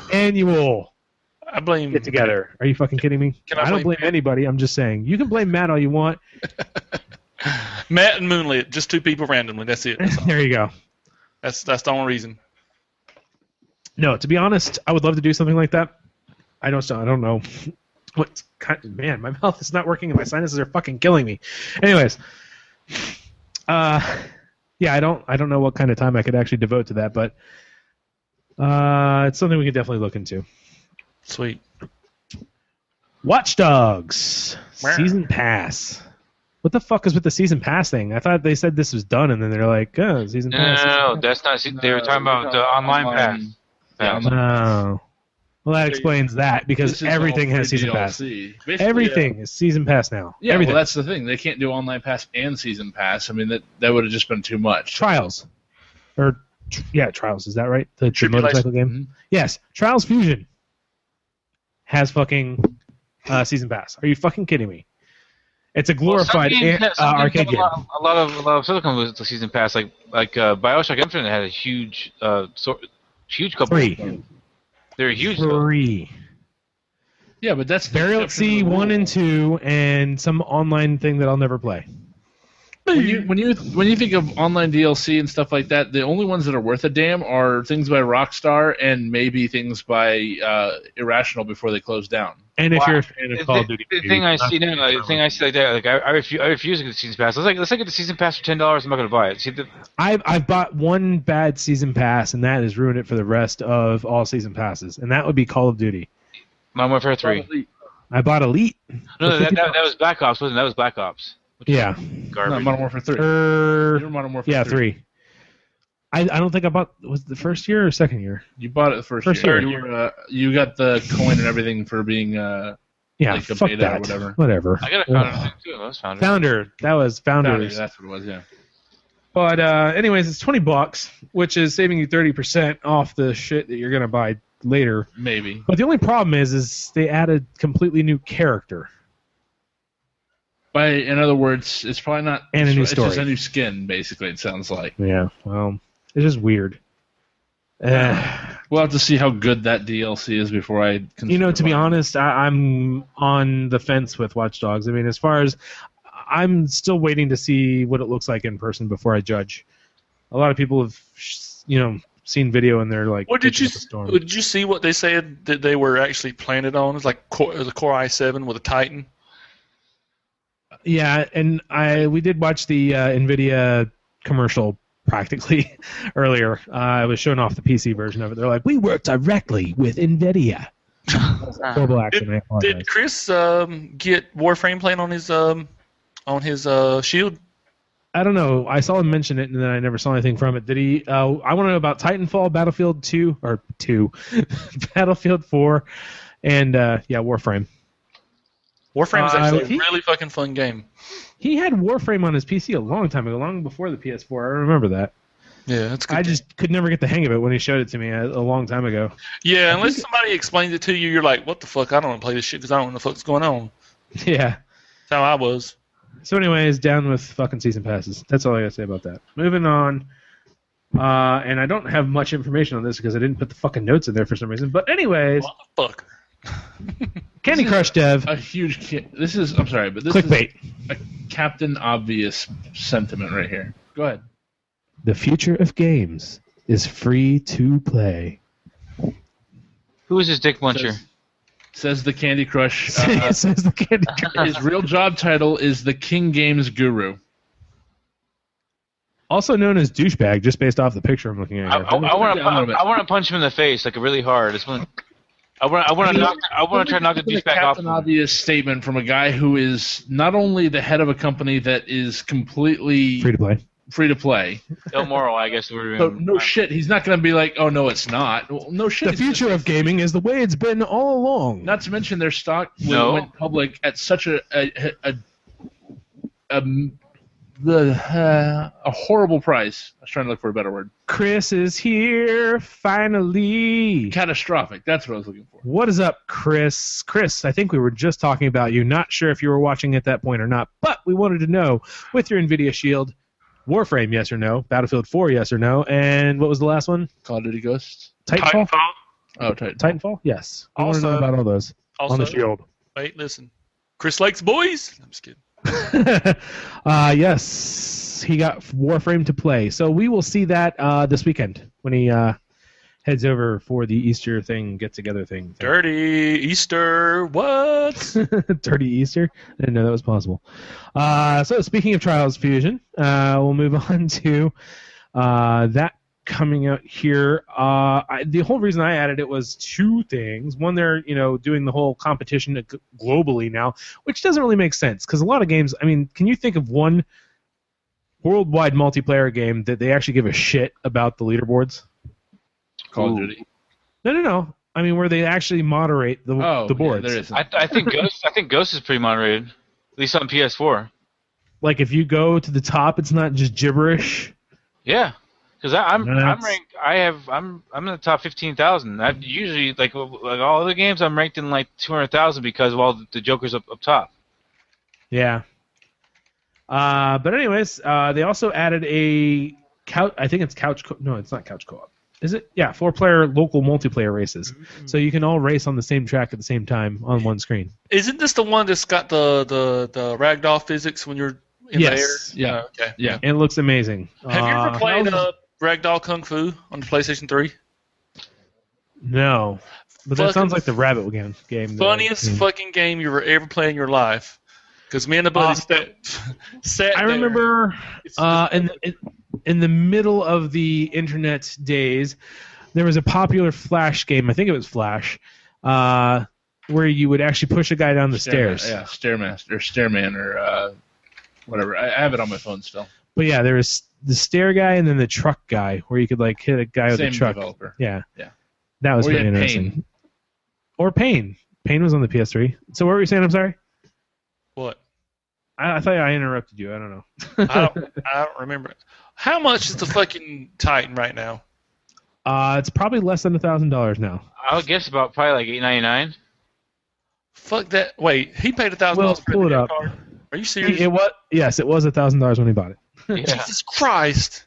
I blame get together. Are you fucking kidding me? Can I I don't blame blame anybody. I'm just saying you can blame Matt all you want. Matt and Moonlit, just 2 people randomly. That's it. That's all. There you go. That's the only reason. No, to be honest, I would love to do something like that. I don't know. Man, my mouth is not working and my sinuses are fucking killing me. Anyways, yeah, I don't know what kind of time I could actually devote to that, but It's something we could definitely look into. Sweet. Watch Dogs Meow. Season Pass. What the fuck is with the Season Pass thing? I thought they said this was done, and then they're like, oh, Season Pass. No, that's not. They were talking about the online pass. Yeah, Oh. Well, that explains that, because This is everything all has free Season Pass. DLC. Basically, Everything is Season Pass now. Yeah, Everything. well, that's the thing. They can't do online pass and season pass. I mean, that would have just been too much. Trials. Trials. Is that right? The Tribulation. motorcycle game? Mhm. Yes. Trials Fusion has fucking Season Pass. Are you fucking kidding me? It's a glorified arcade game. A lot of Silicon was the season pass, like Bioshock Infinite had a huge huge couple. Free. They're huge. Though. Free. Yeah, but that's the Burial at exception Sea to the 1 rule. and 2, and some online thing that I'll never play. When you think of online DLC and stuff like that, the only ones that are worth a damn are things by Rockstar and maybe things by Irrational before they close down. And if Wow. you're a fan of Call of Duty, The thing I see now, the thing I see like that, like I refuse to get the season pass. Let's get the season pass for $10. I'm not going to buy it. See, I've bought one bad season pass, and that has ruined it for the rest of all season passes, and that would be Call of Duty. Modern Warfare 3. I bought Elite. No, for that $50. was Black Ops, wasn't it? That was Black Ops. Which is Yeah. No, garbage. Modern Warfare 3. You're Modern Warfare Yeah, 3. 3. I don't think I bought. Was it the first year or second year? You bought it the first First year. year. You got the coin and everything for being Yeah, like a fuck beta or that. whatever. Whatever. I got a Founder thing too. That was Founder. Founder. That was Founders. Foundry, that's what it was, yeah. But anyways, it's $20, which is saving you 30% off the shit that you're gonna buy later. Maybe. But the only problem is they added completely new character. In other words, it's probably not. And a new It's just story. a new skin, basically. It sounds like. Yeah. Well, it's just weird. We'll have to see how good that DLC is before I. To be honest, I'm on the fence with Watch Dogs. I mean, as far as I'm still waiting to see what it looks like in person before I judge. A lot of people have, seen video and they're like, What did you "It's a storm." did you see what they said that they were actually planted on? It's like it was a Core i7 with a Titan. Yeah, and we did watch the NVIDIA commercial practically earlier. I was showing off the PC version of it. They're like, we work directly with NVIDIA. Horrible accent. I apologize. Did Chris get Warframe playing on his Shield? I don't know. I saw him mention it, and then I never saw anything from it. Did he? I want to know about Titanfall, Battlefield 2, Battlefield 4, and Warframe. Warframe is actually he- a really fucking fun game. He had Warframe on his PC a long time ago, long before the PS4. I remember that. Yeah, it's good. I just could never get the hang of it when he showed it to me a long time ago. Yeah, unless somebody explains it to you, you're like, what the fuck? I don't want to play this shit because I don't know what the fuck's going on. Yeah. That's how I was. So anyways, down with fucking season passes. That's all I gotta say about that. Moving on. And I don't have much information on this because I didn't put the fucking notes in there for some reason. But anyways, Motherfucker. Candy Crush Dev. A huge. This is. I'm sorry, but this Clickbait. is a Captain Obvious sentiment right here. Go ahead. The future of games is free to play. Who is this Dick Muncher? Says the Candy Crush. Says the Candy Crush. His real job title is the King Games Guru. Also known as douchebag, just based off the picture I'm looking at. I Here. want to punch him in the face like really hard. I want to try to knock the douchebag off. Captain Obvious statement from a guy who is not only the head of a company that is completely Free to play. free to play. Immoral, I guess. So no shit, he's not going to be like, oh no, it's not. Well, no shit. The future of gaming is the way it's been all along. Not to mention their stock went public at such a horrible price. I was trying to look for a better word. Chris is here, finally. Catastrophic. That's what I was looking for. What is up, Chris? Chris, I think we were just talking about you. Not sure if you were watching at that point or not, but we wanted to know, with your NVIDIA Shield, Warframe, yes or no? Battlefield 4, yes or no? And what was the last one? Call of Duty Ghosts. Titanfall? Oh, Titanfall. Titanfall? Yes. I want to know Also- about all those Also, on the Shield. wait, listen. Chris likes boys. I'm just kidding. Yes, he got Warframe to play. So we will see that this weekend when he heads over for the Easter get-together thing. Dirty Easter. What? Dirty Easter? I didn't know that was possible. So speaking of Trials Fusion, we'll move on to that coming out here. The whole reason I added it was two things. One, they're doing the whole competition globally now, which doesn't really make sense because a lot of games. I mean, can you think of one worldwide multiplayer game that they actually give a shit about the leaderboards? Call of Duty. No. I mean, where they actually moderate the boards. Yeah, there is. I think Ghost is pretty moderated, at least on PS4. Like if you go to the top, it's not just gibberish. Yeah, because I'm ranked. I'm in the top 15,000. I usually like all other games. I'm ranked in like 200,000 because of all the jokers up top. Yeah. But anyways, they also added a couch. I think it's couch. No, it's not couch co-op. Is it? Yeah, 4-player local multiplayer races. Mm-hmm. So you can all race on the same track at the same time on one screen. Isn't this the one that's got the ragdoll physics when you're in the air? Yeah. Oh, okay. Yeah. It looks amazing. Have you ever played Ragdoll Kung Fu on the PlayStation 3? No. But that sounds like the rabbit game. Funniest fucking game you were ever playing in your life. Because me and the buddies sat I remember in the middle of the internet days, there was a popular Flash game. I think it was Flash, where you would actually push a guy down the stairs. Yeah, Stairman, or whatever. I have it on my phone still. But yeah, there was the stair guy and then the truck guy, where you could like hit a guy with a truck. Developer. Yeah. That was pretty interesting. Pain. Or Pain. Pain was on the PS3. So what were you saying? I'm sorry. What? I thought I interrupted you. I don't know. I don't remember. How much is the fucking Titan right now? It's probably less than $1,000 now. I would guess probably like $899. Fuck that! Wait, he paid $1,000 Well, for pull the it up. card. Are you serious? It was $1,000 when he bought it. Yeah. Jesus Christ!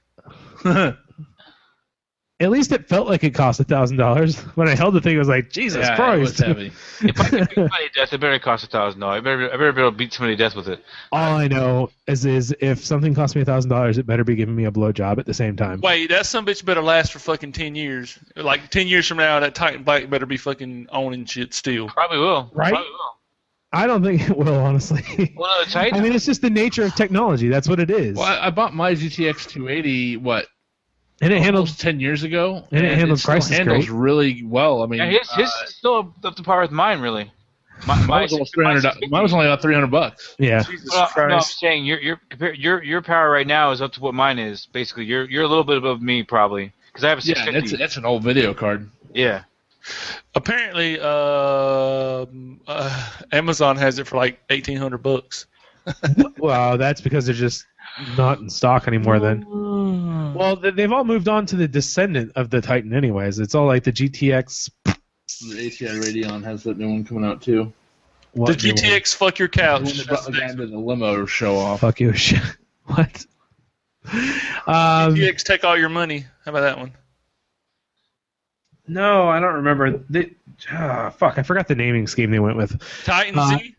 At least it felt like it cost $1,000. When I held the thing, it was like, Jesus Christ. It was heavy. If I can beat somebody to death, it better cost $1,000. I better be able to beat somebody to death with it. All I know is if something costs me $1,000, it better be giving me a blowjob at the same time. Wait, that some bitch better last for fucking 10 years. Like 10 years from now, that Titan bike better be fucking owning shit still. Probably will. Right? Probably will. I don't think it will, honestly. Well, no, the Titan. I mean, it's just the nature of technology. That's what it is. Well, I bought my GTX 280. And it handles 10 years ago. And it handles crisis handles great. really well. I mean, Yeah, his still up to par with mine, really. Mine was almost $300. Mine was only about $300. Yeah. Jesus No, Christ. I'm saying your power right now is up to what mine is. Basically, you're a little bit above me probably because I have a 650. Yeah, that's an old video card. Yeah. Apparently, Amazon has it for like $1,800. Well, that's because they're just not in stock anymore then. Well, they've all moved on to the descendant of the Titan anyways. It's all like the GTX. The ATI Radeon has that new one coming out too. The GTX fuck your couch. The one that brought the limo show off. Fuck you. What? GTX take all your money. How about that one? No, I don't remember. Fuck, I forgot the naming scheme they went with. Titan Z?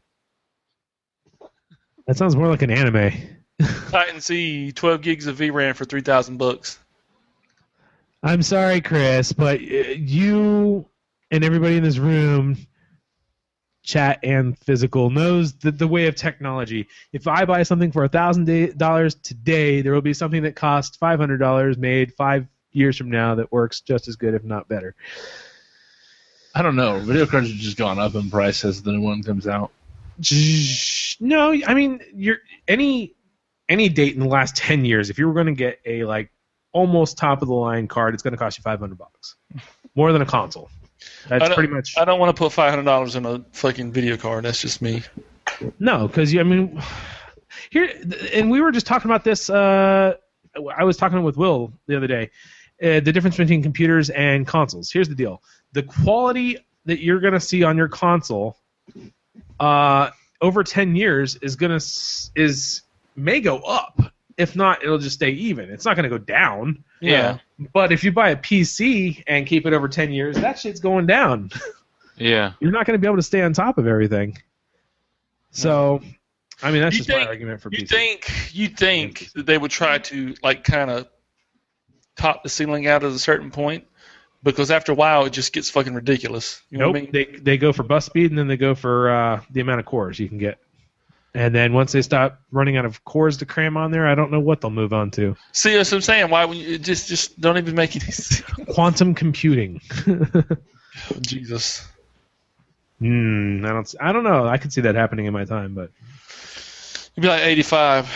That sounds more like an anime. Titan Z, 12 gigs of VRAM for $3,000. I'm sorry, Chris, but you and everybody in this room, chat and physical, knows the way of technology. If I buy something for $1,000 today, there will be something that costs $500 made 5 years from now that works just as good, if not better. I don't know. Video cards have just gone up in price as the new one comes out. No, I mean, any date in the last 10 years, if you were going to get a like almost top of the line card, it's going to cost you $500, more than a console. That's pretty much. I don't want to put $500 in a fucking video card. That's just me. No, because here, and we were just talking about this. I was talking with Will the other day. The difference between computers and consoles. Here's the deal: the quality that you're going to see on your console, over 10 years may go up. If not, it'll just stay even. It's not going to go down. Yeah. But if you buy a PC and keep it over 10 years, that shit's going down. Yeah. You're not going to be able to stay on top of everything. So, I mean, that's just my argument for PC. You think that they would try to like kind of top the ceiling out at a certain point? Because after a while, it just gets fucking ridiculous. You know what I mean? They go for bus speed and then they go for the amount of cores you can get. And then once they stop running out of cores to cram on there, I don't know what they'll move on to. See, that's what I'm saying. Why would you just don't even make any sense? Quantum computing. Oh, Jesus. I don't know. I could see that happening in my time, but You'd be like 85.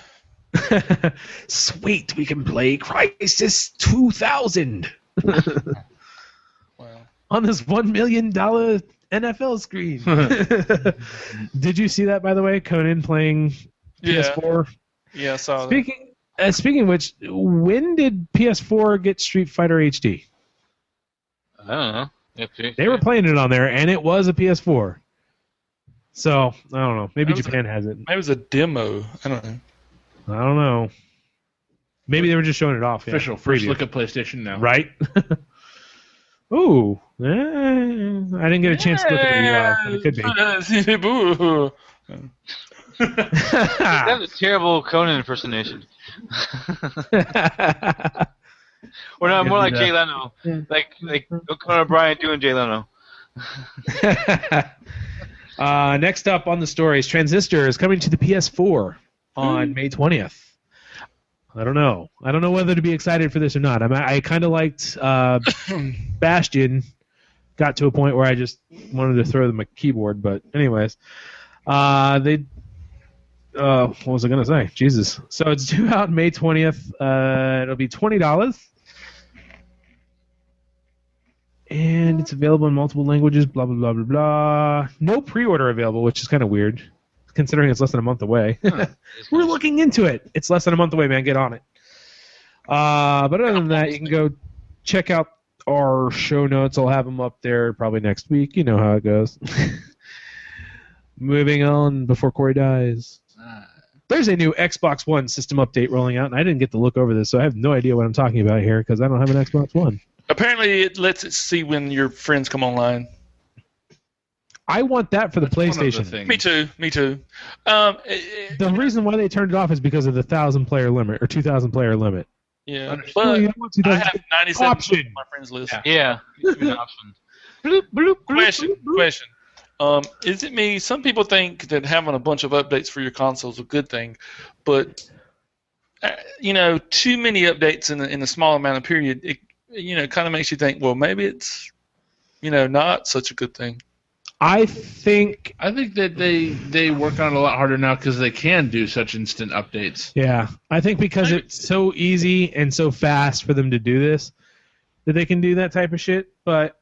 sweet, we can play Crisis 2000 Wow. on this $1 million NFL screen. Did you see that, by the way? Conan playing PS4. Yeah, I saw that. Speaking of which, when did PS4 get Street Fighter HD? I don't know. They were playing it on there, and it was a PS4. So I don't know. Maybe Japan has it. Maybe it was a demo. I don't know. I don't know. Maybe they were just showing it off. Yeah. Official first look at PlayStation now. Right? Ooh. I didn't get a chance to look at the UI, but it could be. That's a terrible Conan impersonation. Or not, more like Jay Leno. Like Conan O'Brien doing Jay Leno. Next up on the stories, Transistor is coming to the PS4 on May 20th. I don't know whether to be excited for this or not. I kind of liked Bastion. Got to a point where I just wanted to throw them a keyboard, but anyways, what was I gonna say? Jesus. So it's due out May 20th. It'll be $20. And it's available in multiple languages, blah, blah, blah, blah, blah. No pre-order available, which is kind of weird, considering it's less than a month away. We're looking into it. It's less than a month away, man. Get on it. But other than that, you can go check out our show notes. I'll have them up there probably next week. You know how it goes. Moving on before Corey dies. There's a new Xbox One system update rolling out, and I didn't get to look over this, so I have no idea what I'm talking about here because I don't have an Xbox One. Apparently, it lets it see when your friends come online. I want that for the PlayStation. Me too. The reason why they turned it off is because of the 1,000-player limit or 2,000-player limit. Yeah, but I have 97 on my friends list. Yeah. Question. Is it me? Some people think that having a bunch of updates for your console is a good thing, but too many updates in a small amount of period, it kind of makes you think, well, maybe it's not such a good thing. I think that they work on it a lot harder now because they can do such instant updates. Yeah, I think because it's so easy and so fast for them to do this that they can do that type of shit. But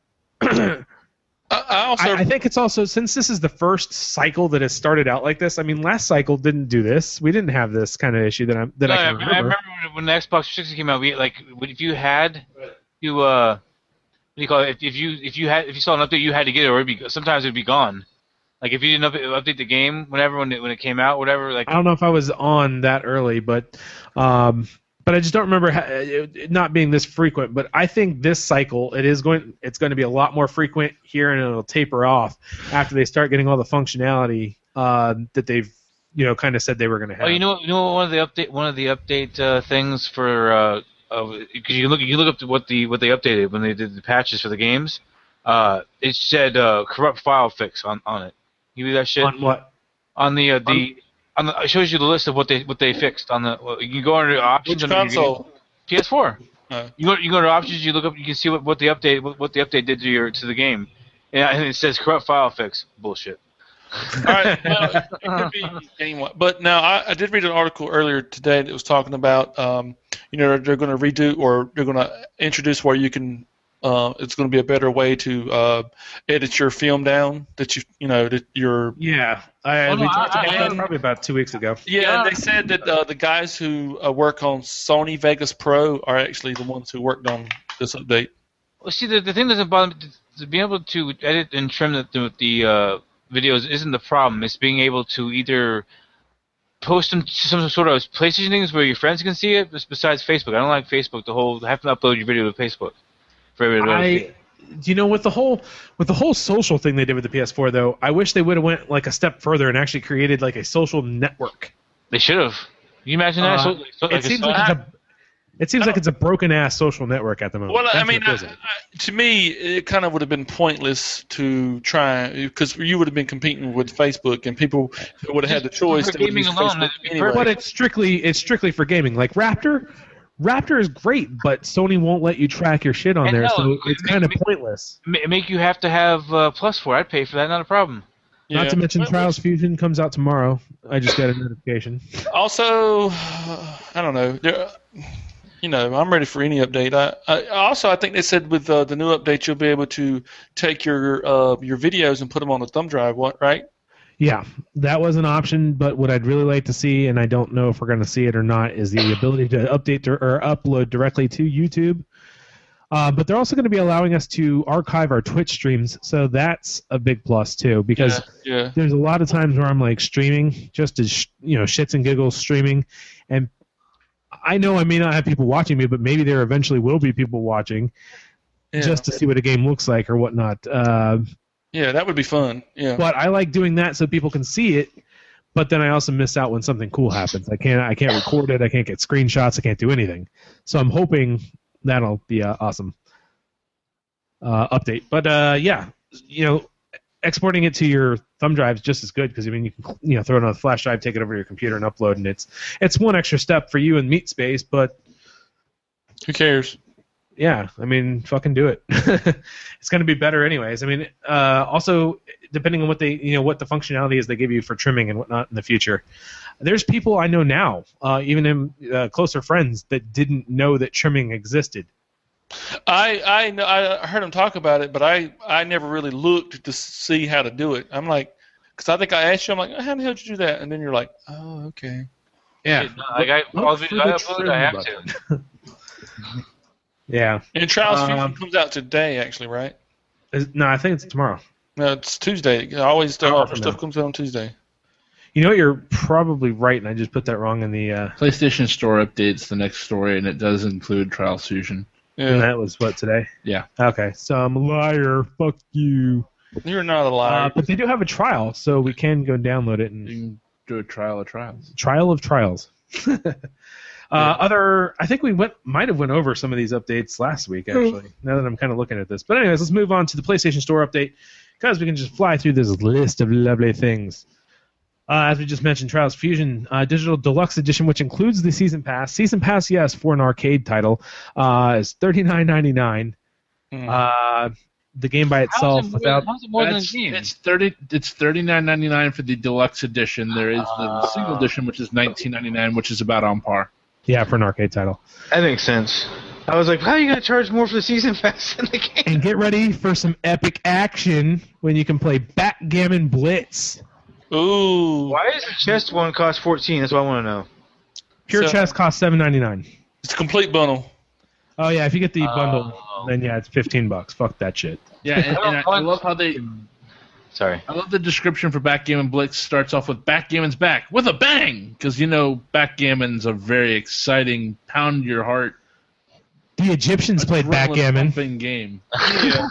I think it's also, since this is the first cycle that has started out like this. I mean, last cycle didn't do this. We didn't have this kind of issue I can remember. I remember when the Xbox 360 came out. If you had what do you call it? If you saw an update, you had to get it, or sometimes it'd be gone. Like if you didn't update the game when it came out, whatever. Like I don't know if I was on that early, but I just don't remember it not being this frequent. But I think this cycle it's going to be a lot more frequent here, and it'll taper off after they start getting all the functionality that they've kind of said they were going to have. Oh, one of the update things for. Because you look up to what they updated when they did the patches for the games. It said corrupt file fix on it. You read that shit? On what? On the it shows you the list of what they fixed on the. You can go under options. Which console? PS4. You go to options. You look up. You can see what the update did to the game. And it says corrupt file fix. Bullshit. All right, well, it could be anyone. But now I did read an article earlier today that was talking about they're going to redo, or they're going to introduce where you can it's going to be a better way to edit your film down that you're we talked about that probably about 2 weeks ago. Yeah, they said that the guys who work on Sony Vegas Pro are actually the ones who worked on this update. Well, see, the thing doesn't bother me. To be able to edit and trim the videos isn't the problem. It's being able to either post them to some sort of PlayStation things where your friends can see it. Besides Facebook, I don't like Facebook. Have to upload your video to Facebook for everybody to see. With the whole social thing they did with the PS4 though, I wish they would have went like a step further and actually created like a social network. They should have. Can you imagine that? It seems like It seems like it's a broken ass social network at the moment. Well, I That's mean, what it feels like. to me, it kind of would have been pointless to try because you would have been competing with Facebook, and people would have had the choice For to use gaming alone, Facebook that'd be anyway. But it's strictly for gaming. Like Raptor is great, but Sony won't let you track your shit on And there, no, so it's kind of make- pointless. Make you have to have Plus for. I'd pay for that, not a problem. Not to mention Well, Trials Fusion comes out tomorrow. I just got a notification. Also, I don't know. I'm ready for any update. I think they said with the new update you'll be able to take your videos and put them on a thumb drive. Right? Yeah, that was an option, but what I'd really like to see, and I don't know if we're going to see it or not, is the ability to update or upload directly to YouTube. But they're also going to be allowing us to archive our Twitch streams, so that's a big plus too. Because Yeah. there's a lot of times where I'm like streaming just as shits and giggles streaming, and I know I may not have people watching me, but maybe there eventually will be people watching just to see what a game looks like or whatnot. Yeah, that would be fun. Yeah. But I like doing that so people can see it. But then I also miss out when something cool happens. I can't record it. I can't get screenshots. I can't do anything. So I'm hoping that'll be an awesome update. But exporting it to your thumb drive is just as good because you can throw it on a flash drive, take it over to your computer, and upload. And it's one extra step for you in meat space. But who cares? yeah, I mean, fucking do it. It's going to be better anyways. I mean, also depending on what what the functionality is they give you for trimming and whatnot in the future. There's people I know now, even in closer friends, that didn't know that trimming existed. I heard him talk about it, but I never really looked to see how to do it. I'm like, because I think I asked you, I'm like, how the hell did you do that? And then you're like, oh, okay. Yeah. All the videos I upload, I have to. Yeah. And Trials Fusion comes out today, actually, right? No, I think it's tomorrow. No, it's Tuesday. Always the Oh, stuff comes out on Tuesday. You know what? You're probably right, and I just put that wrong in the. PlayStation Store updates the next story, and it does include Trials Fusion. And Yeah, that was what today? Yeah. Okay, so I'm a liar. Fuck you. you're not a liar. But they do have a trial, so we can go download it You and can do a trial of trials. trial of trials. I think we might have went over some of these updates last week, actually. Now that I'm kind of looking at this, but anyways, let's move on to the PlayStation Store update because we can just fly through this list of lovely things. As we just mentioned, Trials Fusion Digital Deluxe Edition, which includes the Season Pass. Season Pass, yes, for an arcade title, is $39.99. The game by itself, without How's it more than a game? It's $39.99 for the deluxe edition. There is the single edition, which is $19.99, which is about on par. for an arcade title. That makes sense. I was like, how are you going to charge more for the season pass than the game? And get ready for some epic action when you can play Backgammon Blitz. Ooh. Why does the chest one cost $14? That's what I want to know. Pure So- chest costs $7.99. It's a complete bundle. Oh yeah, if you get the bundle, then yeah, it's $15. Fuck that shit. Yeah, and I love how they. Sorry. I love the description for Backgammon Blitz starts off with Backgammon's back with a bang, because Backgammon's a very exciting, pound your heart. The Egyptians played backgammon. Game. Yeah.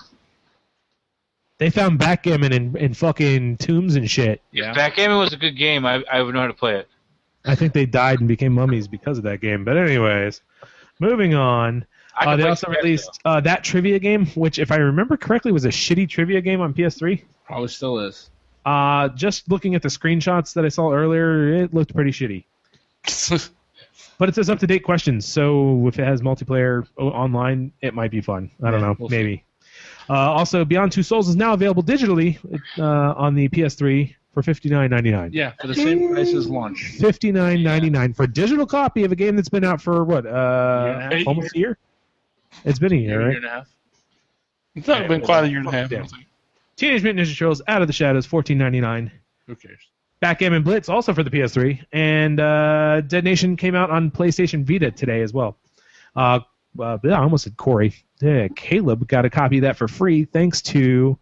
They found backgammon in fucking tombs and shit. Yeah. Backgammon was a good game. I would know how to play it. I think they died and became mummies because of that game. But anyways, moving on. They also released that trivia game, which, if I remember correctly, was a shitty trivia game on PS3. Probably still is. Just looking at the screenshots that I saw earlier, it looked pretty shitty. But it says up-to-date questions, so if it has multiplayer online, it might be fun. I don't know, we'll maybe. Also, Beyond Two Souls is now available digitally on the PS3 for $59.99. Yeah, for the same price as launch. $59.99 for a digital copy of a game that's been out for what? Almost a year. It's been a year, right? Year and a half. It's not been quite a year and a half. Yeah. Teenage Mutant Ninja Turtles Out of the Shadows, $14.99. Who cares? Backgammon Blitz also for the PS3, and Dead Nation came out on PlayStation Vita today as well. I almost said Corey. Yeah, Caleb got a copy of that for free thanks to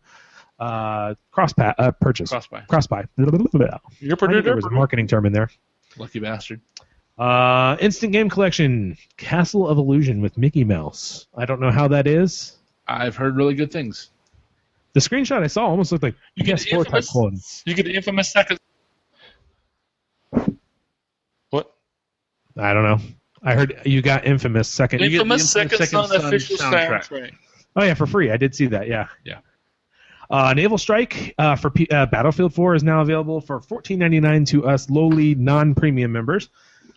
purchase. Cross-buy. You're pretty There was a marketing term in there. Lucky bastard. Instant Game Collection, Castle of Illusion with Mickey Mouse. I don't know how that is. I've heard really good things. The screenshot I saw almost looked like PS4 type clone. You get the infamous second. What? I don't know. I heard you got Infamous second. You get the Infamous Second Second Son Son official soundtrack. soundtrack. Oh yeah, for free. I did see that. Yeah. Yeah. Naval Strike for Battlefield 4 is now available for $14.99 to us lowly non-premium members.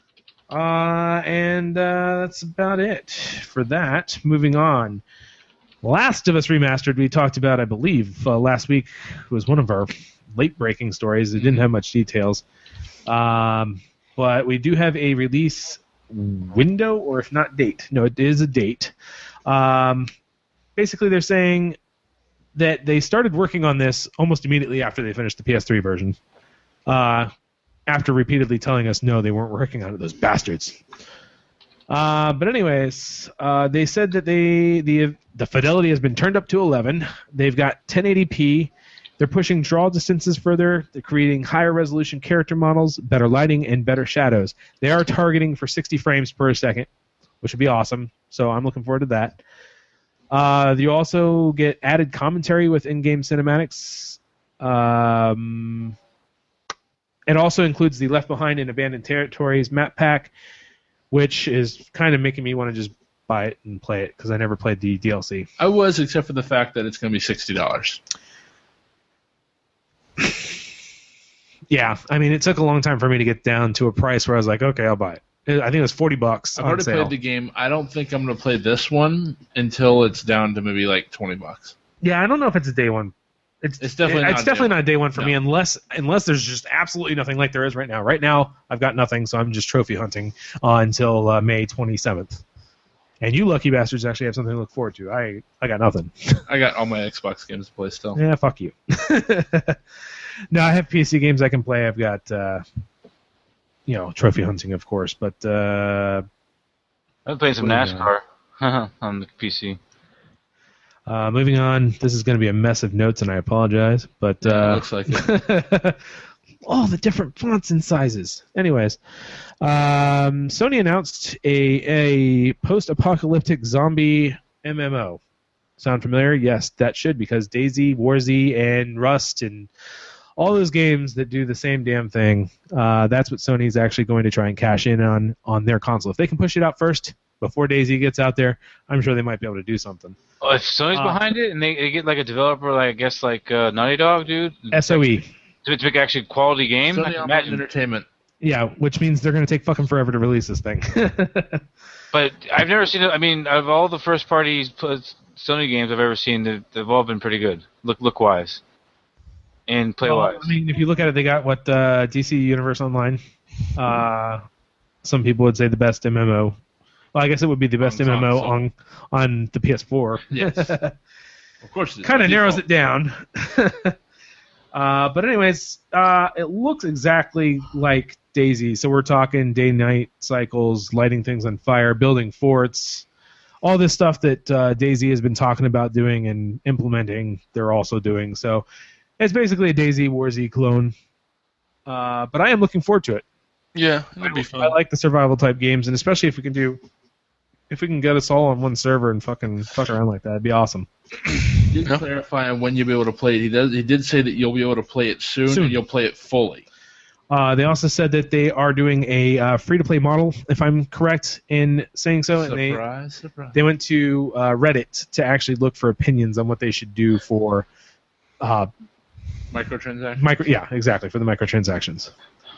And that's about it for that. Moving on. Last of Us Remastered, we talked about, I believe, last week was one of our late-breaking stories. It didn't have much details. But we do have a release window, or if not date. No, it is a date. Basically, they're saying that they started working on this almost immediately after they finished the PS3 version. After repeatedly telling us, no, they weren't working on it, those bastards. But anyways, they said that the fidelity has been turned up to 11. They've got 1080p. They're pushing draw distances further. They're creating higher resolution character models, better lighting, and better shadows. They are targeting for 60 frames per second, which would be awesome. So I'm looking forward to that. You also get added commentary with in-game cinematics. It also includes the Left Behind and Abandoned Territories map pack, which is kind of making me want to just buy it and play it because I never played the DLC. I was, except for the fact that it's going to be $60. Yeah, I mean, it took a long time for me to get down to a price where I was like, okay, I'll buy it. I think it was $40 I've on already sale. played the game. I don't think I'm going to play this one until it's down to maybe like $20. Yeah, I don't know if it's a day one. It's definitely not a day one for No. me unless there's just absolutely nothing like there is right now. Right now, I've got nothing, so I'm just trophy hunting until May 27th. And you lucky bastards actually have something to look forward to. I got nothing. I got all my Xbox games to play still. Yeah, fuck you. No, I have PC games I can play. I've got trophy hunting, of course, but I've been playing some What do you NASCAR on the PC. moving on. This is going to be a mess of notes, and I apologize. But Yeah, it looks like it. all the different fonts and sizes. Anyways, Sony announced a post-apocalyptic zombie MMO. Sound familiar? Yes, that should, because DayZ, Warzy, and Rust, and all those games that do the same damn thing, that's what Sony's actually going to try and cash in on their console. If they can push it out first, before DayZ gets out there, I'm sure they might be able to do something. Oh, if Sony's behind it and they get like a developer, like I guess like Naughty Dog, dude, SOE. to make actually quality game, I Sony can Online imagine. Entertainment. Yeah, which means they're going to take fucking forever to release this thing. But I've never seen it. I mean, out of all the first party Sony games I've ever seen, they've all been pretty good, look wise, and play wise. I mean, if you look at it, they got what DC Universe Online. Some people would say the best MMO. Well, I guess it would be the best MMO on the PS4. Yes. Of course it is. Kind of By narrows default. it down. But anyways, it looks exactly like DayZ. So we're talking day-night cycles, lighting things on fire, building forts, all this stuff that DayZ has been talking about doing and implementing. They're also doing. So it's basically a DayZ Warzy clone. But I am looking forward to it. Yeah, it'll be fun. I like the survival type games, and especially if we can get us all on one server and fucking fuck around like that, it'd be awesome. He did clarify when you'll be able to play it. He did say that you'll be able to play it soon. And you'll play it fully. They also said that they are doing a free-to-play model, if I'm correct in saying so. And Surprise. they went to Reddit to actually look for opinions on what they should do for Microtransactions. Yeah, exactly, for the microtransactions.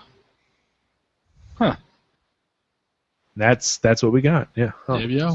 Huh. That's what we got. Yeah. Oh. There you go.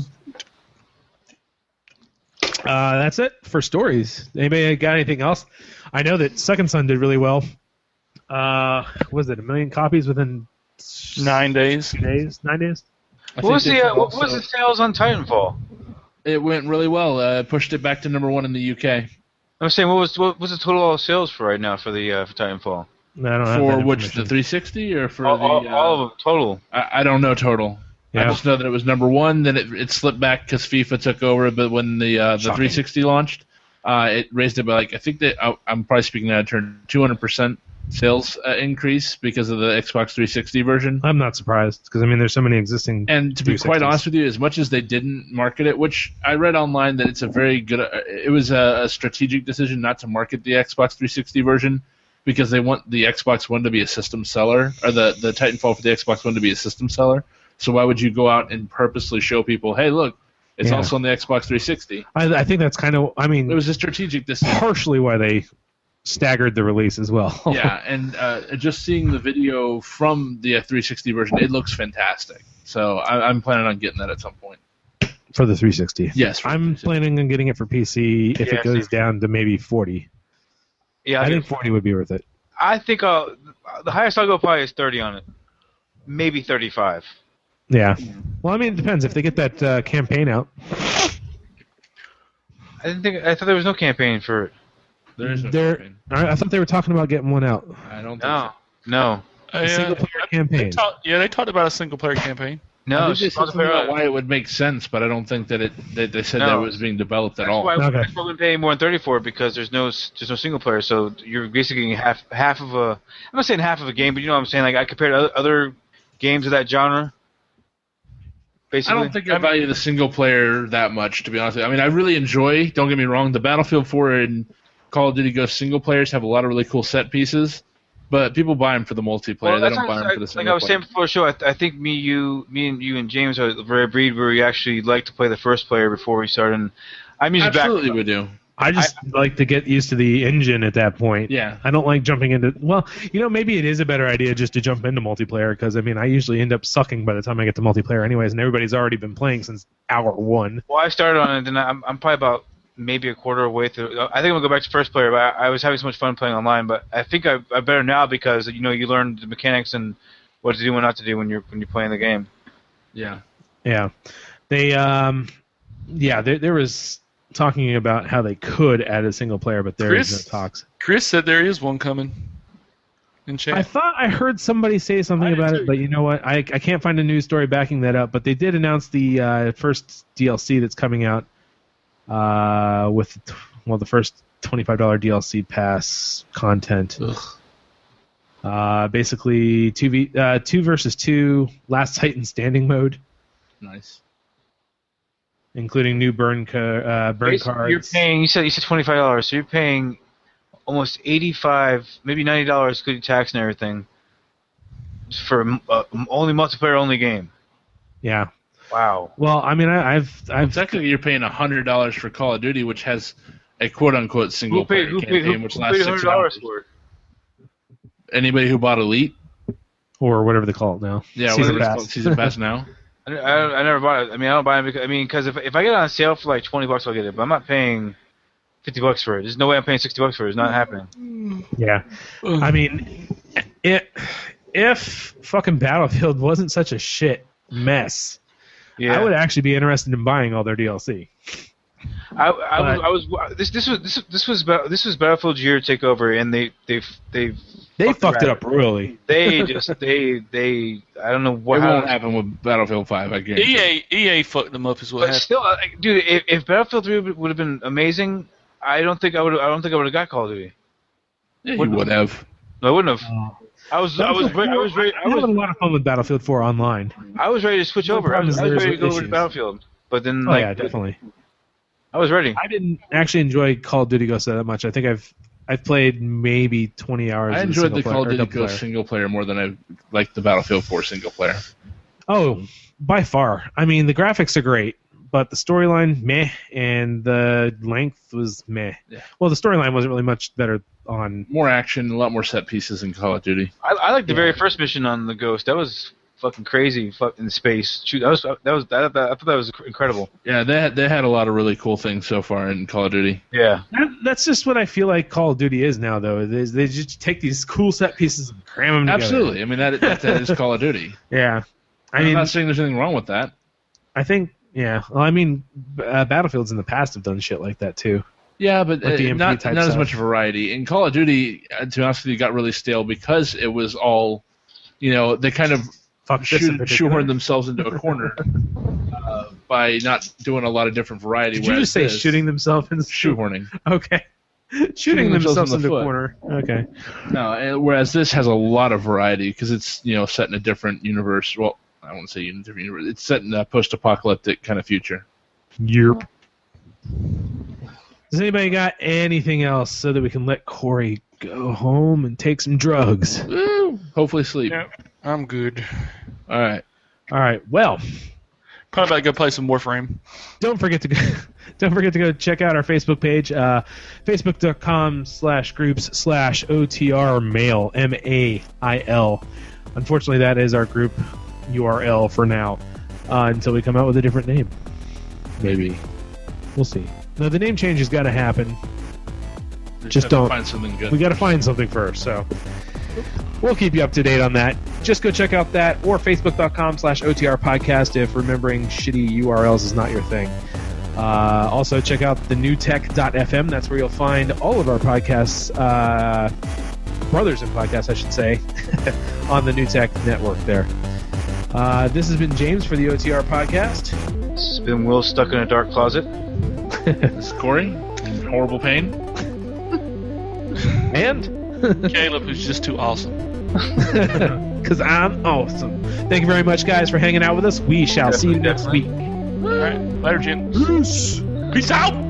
That's it for stories. Anybody got anything else? I know that Second Son did really well. Was it 1 million copies within 9 days. 2 days? 9 days? What was the sales on Titanfall? It went really well. Pushed it back to #1 in the UK. I'm saying, what was the total sales for right now for the for Titanfall? No, I don't have For that which, the information. 360 or for All the? of them total. I don't know total. I Yeah. just know that it was #1. Then it slipped back because FIFA took over. But when the 360 launched, it raised it by I think that I'm probably speaking out of turn, 200% sales increase because of the Xbox 360 version. I'm not surprised because there's so many existing. And to be quite 360s. honest with you, as much as they didn't market it, which I read online that it's a very good, it was a strategic decision not to market the Xbox 360 version because they want the Xbox One to be a system seller, or the Titanfall for the Xbox One to be a system seller, So why would you go out and purposely show people, hey, look, it's Yeah. also on the Xbox 360? I think that's kind of. I mean, It was a strategic decision. partially why they staggered the release as well. Yeah, and just seeing the video from the 360 version, it looks fantastic. So I'm planning on getting that at some point. For the 360. Yes, for the I'm 360. planning on getting it for PC if Yeah, it goes same. down to maybe 40. Yeah, I think 40 would be worth it. I think the highest I'll go probably is 30 on it, maybe 35. Yeah. Well, I mean, it depends. If they get that campaign out, I thought there was no campaign for it. There is no There- campaign. I thought they were talking about getting one out. I don't think No, so. no, A single player campaign. They talked about a single player campaign. no. I think It's they said something about multiplayer. why it would make sense, but I don't think that they said that No. it was being developed at That's all. why Okay. that's why we're paying more than 30 for it, because there's no single player. So you're basically getting half of a. I'm not saying half of a game, but you know what I'm saying. Like I compared to other games of that genre. I Basically, don't think I value the single player that much, to be honest with you. I mean, I really enjoy, don't get me wrong, the Battlefield 4 and Call of Duty Ghost single players have a lot of really cool set pieces, but people buy them for the multiplayer. Well, They that's don't buy how- them for the like single I was player. saying before the show. I think me and you and James are the very breed where we actually like to play the first player before we start. And I'm usually Absolutely, back. we do. I just like to get used to the engine at that point. Yeah. I don't like jumping into. Well, maybe it is a better idea just to jump into multiplayer because I usually end up sucking by the time I get to multiplayer, anyways, and everybody's already been playing since hour one. Well, I started on it, and I'm probably about maybe a quarter of the way through. I think I'm gonna go back to first player, but I was having so much fun playing online. But I think I better now because you learn the mechanics and what to do and not to do when you're playing the game. Yeah. Yeah, they there was talking about how they could add a single player, but there is Chris? no talks. Chris said there is one coming in chat. I thought I heard somebody say something I did about too. it, but you know what? I can't find a news story backing that up. But they did announce the first DLC that's coming out with the first $25 DLC pass content. Basically, 2 versus 2 Last Titan standing mode, Nice. including new burn Basically, cards. You're paying. You said $25, so you're paying almost $85, maybe $90, including tax and everything, for only multiplayer only game. Yeah. Wow. Well, I mean, I've Technically, you're paying $100 for Call of Duty, which has a quote-unquote single-player campaign, which lasts 6 hours. for it? Anybody who bought Elite? or whatever they call it now. Yeah, Season whatever it's pass. called, Season Pass now. I never bought it. I mean, I don't buy it because if I get it on sale for like $20, I'll get it. But I'm not paying $50 for it. There's no way I'm paying $60 for it. It's not happening. Yeah. I mean, if fucking Battlefield wasn't such a shit mess, Yeah. I would actually be interested in buying all their DLC. This was Battlefield's year to take over, and they Fucked it up royally. They I don't know It what won't happen with Battlefield 5, I guarantee. EA fucked them up, is what But happened. still, dude, if Battlefield 3 would have been amazing, I don't think I would have got Call of Duty. Yeah, you would have. No, I wouldn't have. I was ready having a lot of fun with Battlefield 4 online. to switch The over. I problem was is ready there's to go over to issues. Battlefield, but then Oh yeah, definitely. I was ready. I didn't actually enjoy Call of Duty Ghosts that much. I think I've played maybe 20 hours. I of enjoyed the single Call of player, or Duty double Ghost player. single player more than I liked the Battlefield 4 single player. Oh, by far. I mean, the graphics are great, but the storyline, meh, and the length was meh. Yeah. Well, the storyline wasn't really much better on. More action, a lot more set pieces in Call of Duty. I liked the very first mission on the Ghost. That was fucking crazy. In space. Shoot, I thought that was incredible. Yeah, they had a lot of really cool things so far in Call of Duty. Yeah. That's just what I feel like Call of Duty is now, though. They just take these cool set pieces and cram them together. Absolutely. I mean, that is Call of Duty. Yeah. I I'm mean, not saying there's anything wrong with that. I think, yeah. Well, I mean, Battlefields in the past have done shit like that, too. Yeah, but Like the not MP type as stuff. much variety. In Call of Duty, to be honest with you, got really stale because it was all, they kind of Fuck this in particular. shoehorned themselves into a corner by not doing a lot of different variety. Did you whereas just say this- shooting themselves in the shoehorning? Okay. Shooting themselves in in the the foot. corner. Okay. No, whereas this has a lot of variety because it's set in a different universe. Well, I won't say in a different universe. It's set in a post-apocalyptic kind of future. Yep. Does anybody got anything else so that we can let Corey go home and take some drugs? Woo! Hopefully sleep. Yeah, I'm good. All right. All right. Well, Probably about to go play some Warframe. don't forget to go check out our Facebook page, facebook.com/groups/OTR mail, MAIL. Unfortunately, that is our group URL for now, until we come out with a different name. Maybe. We'll see. No, the name change has got to happen. Just don't find something good. We got to find something first, so we'll keep you up to date on that. Just go check out that or facebook.com/OTR podcast if remembering shitty URLs is not your thing. Also, check out the newtech.fm. That's where you'll find all of our podcasts, brothers in podcasts, I should say, on the New Tech network there. This has been James for the OTR podcast. It's been Will stuck in a dark closet. This is Corey. In horrible pain. And Caleb, who's just too awesome. because I'm awesome. Thank you very much, guys, for hanging out with us. We shall see you next week. All right. Later, Jim. Peace out.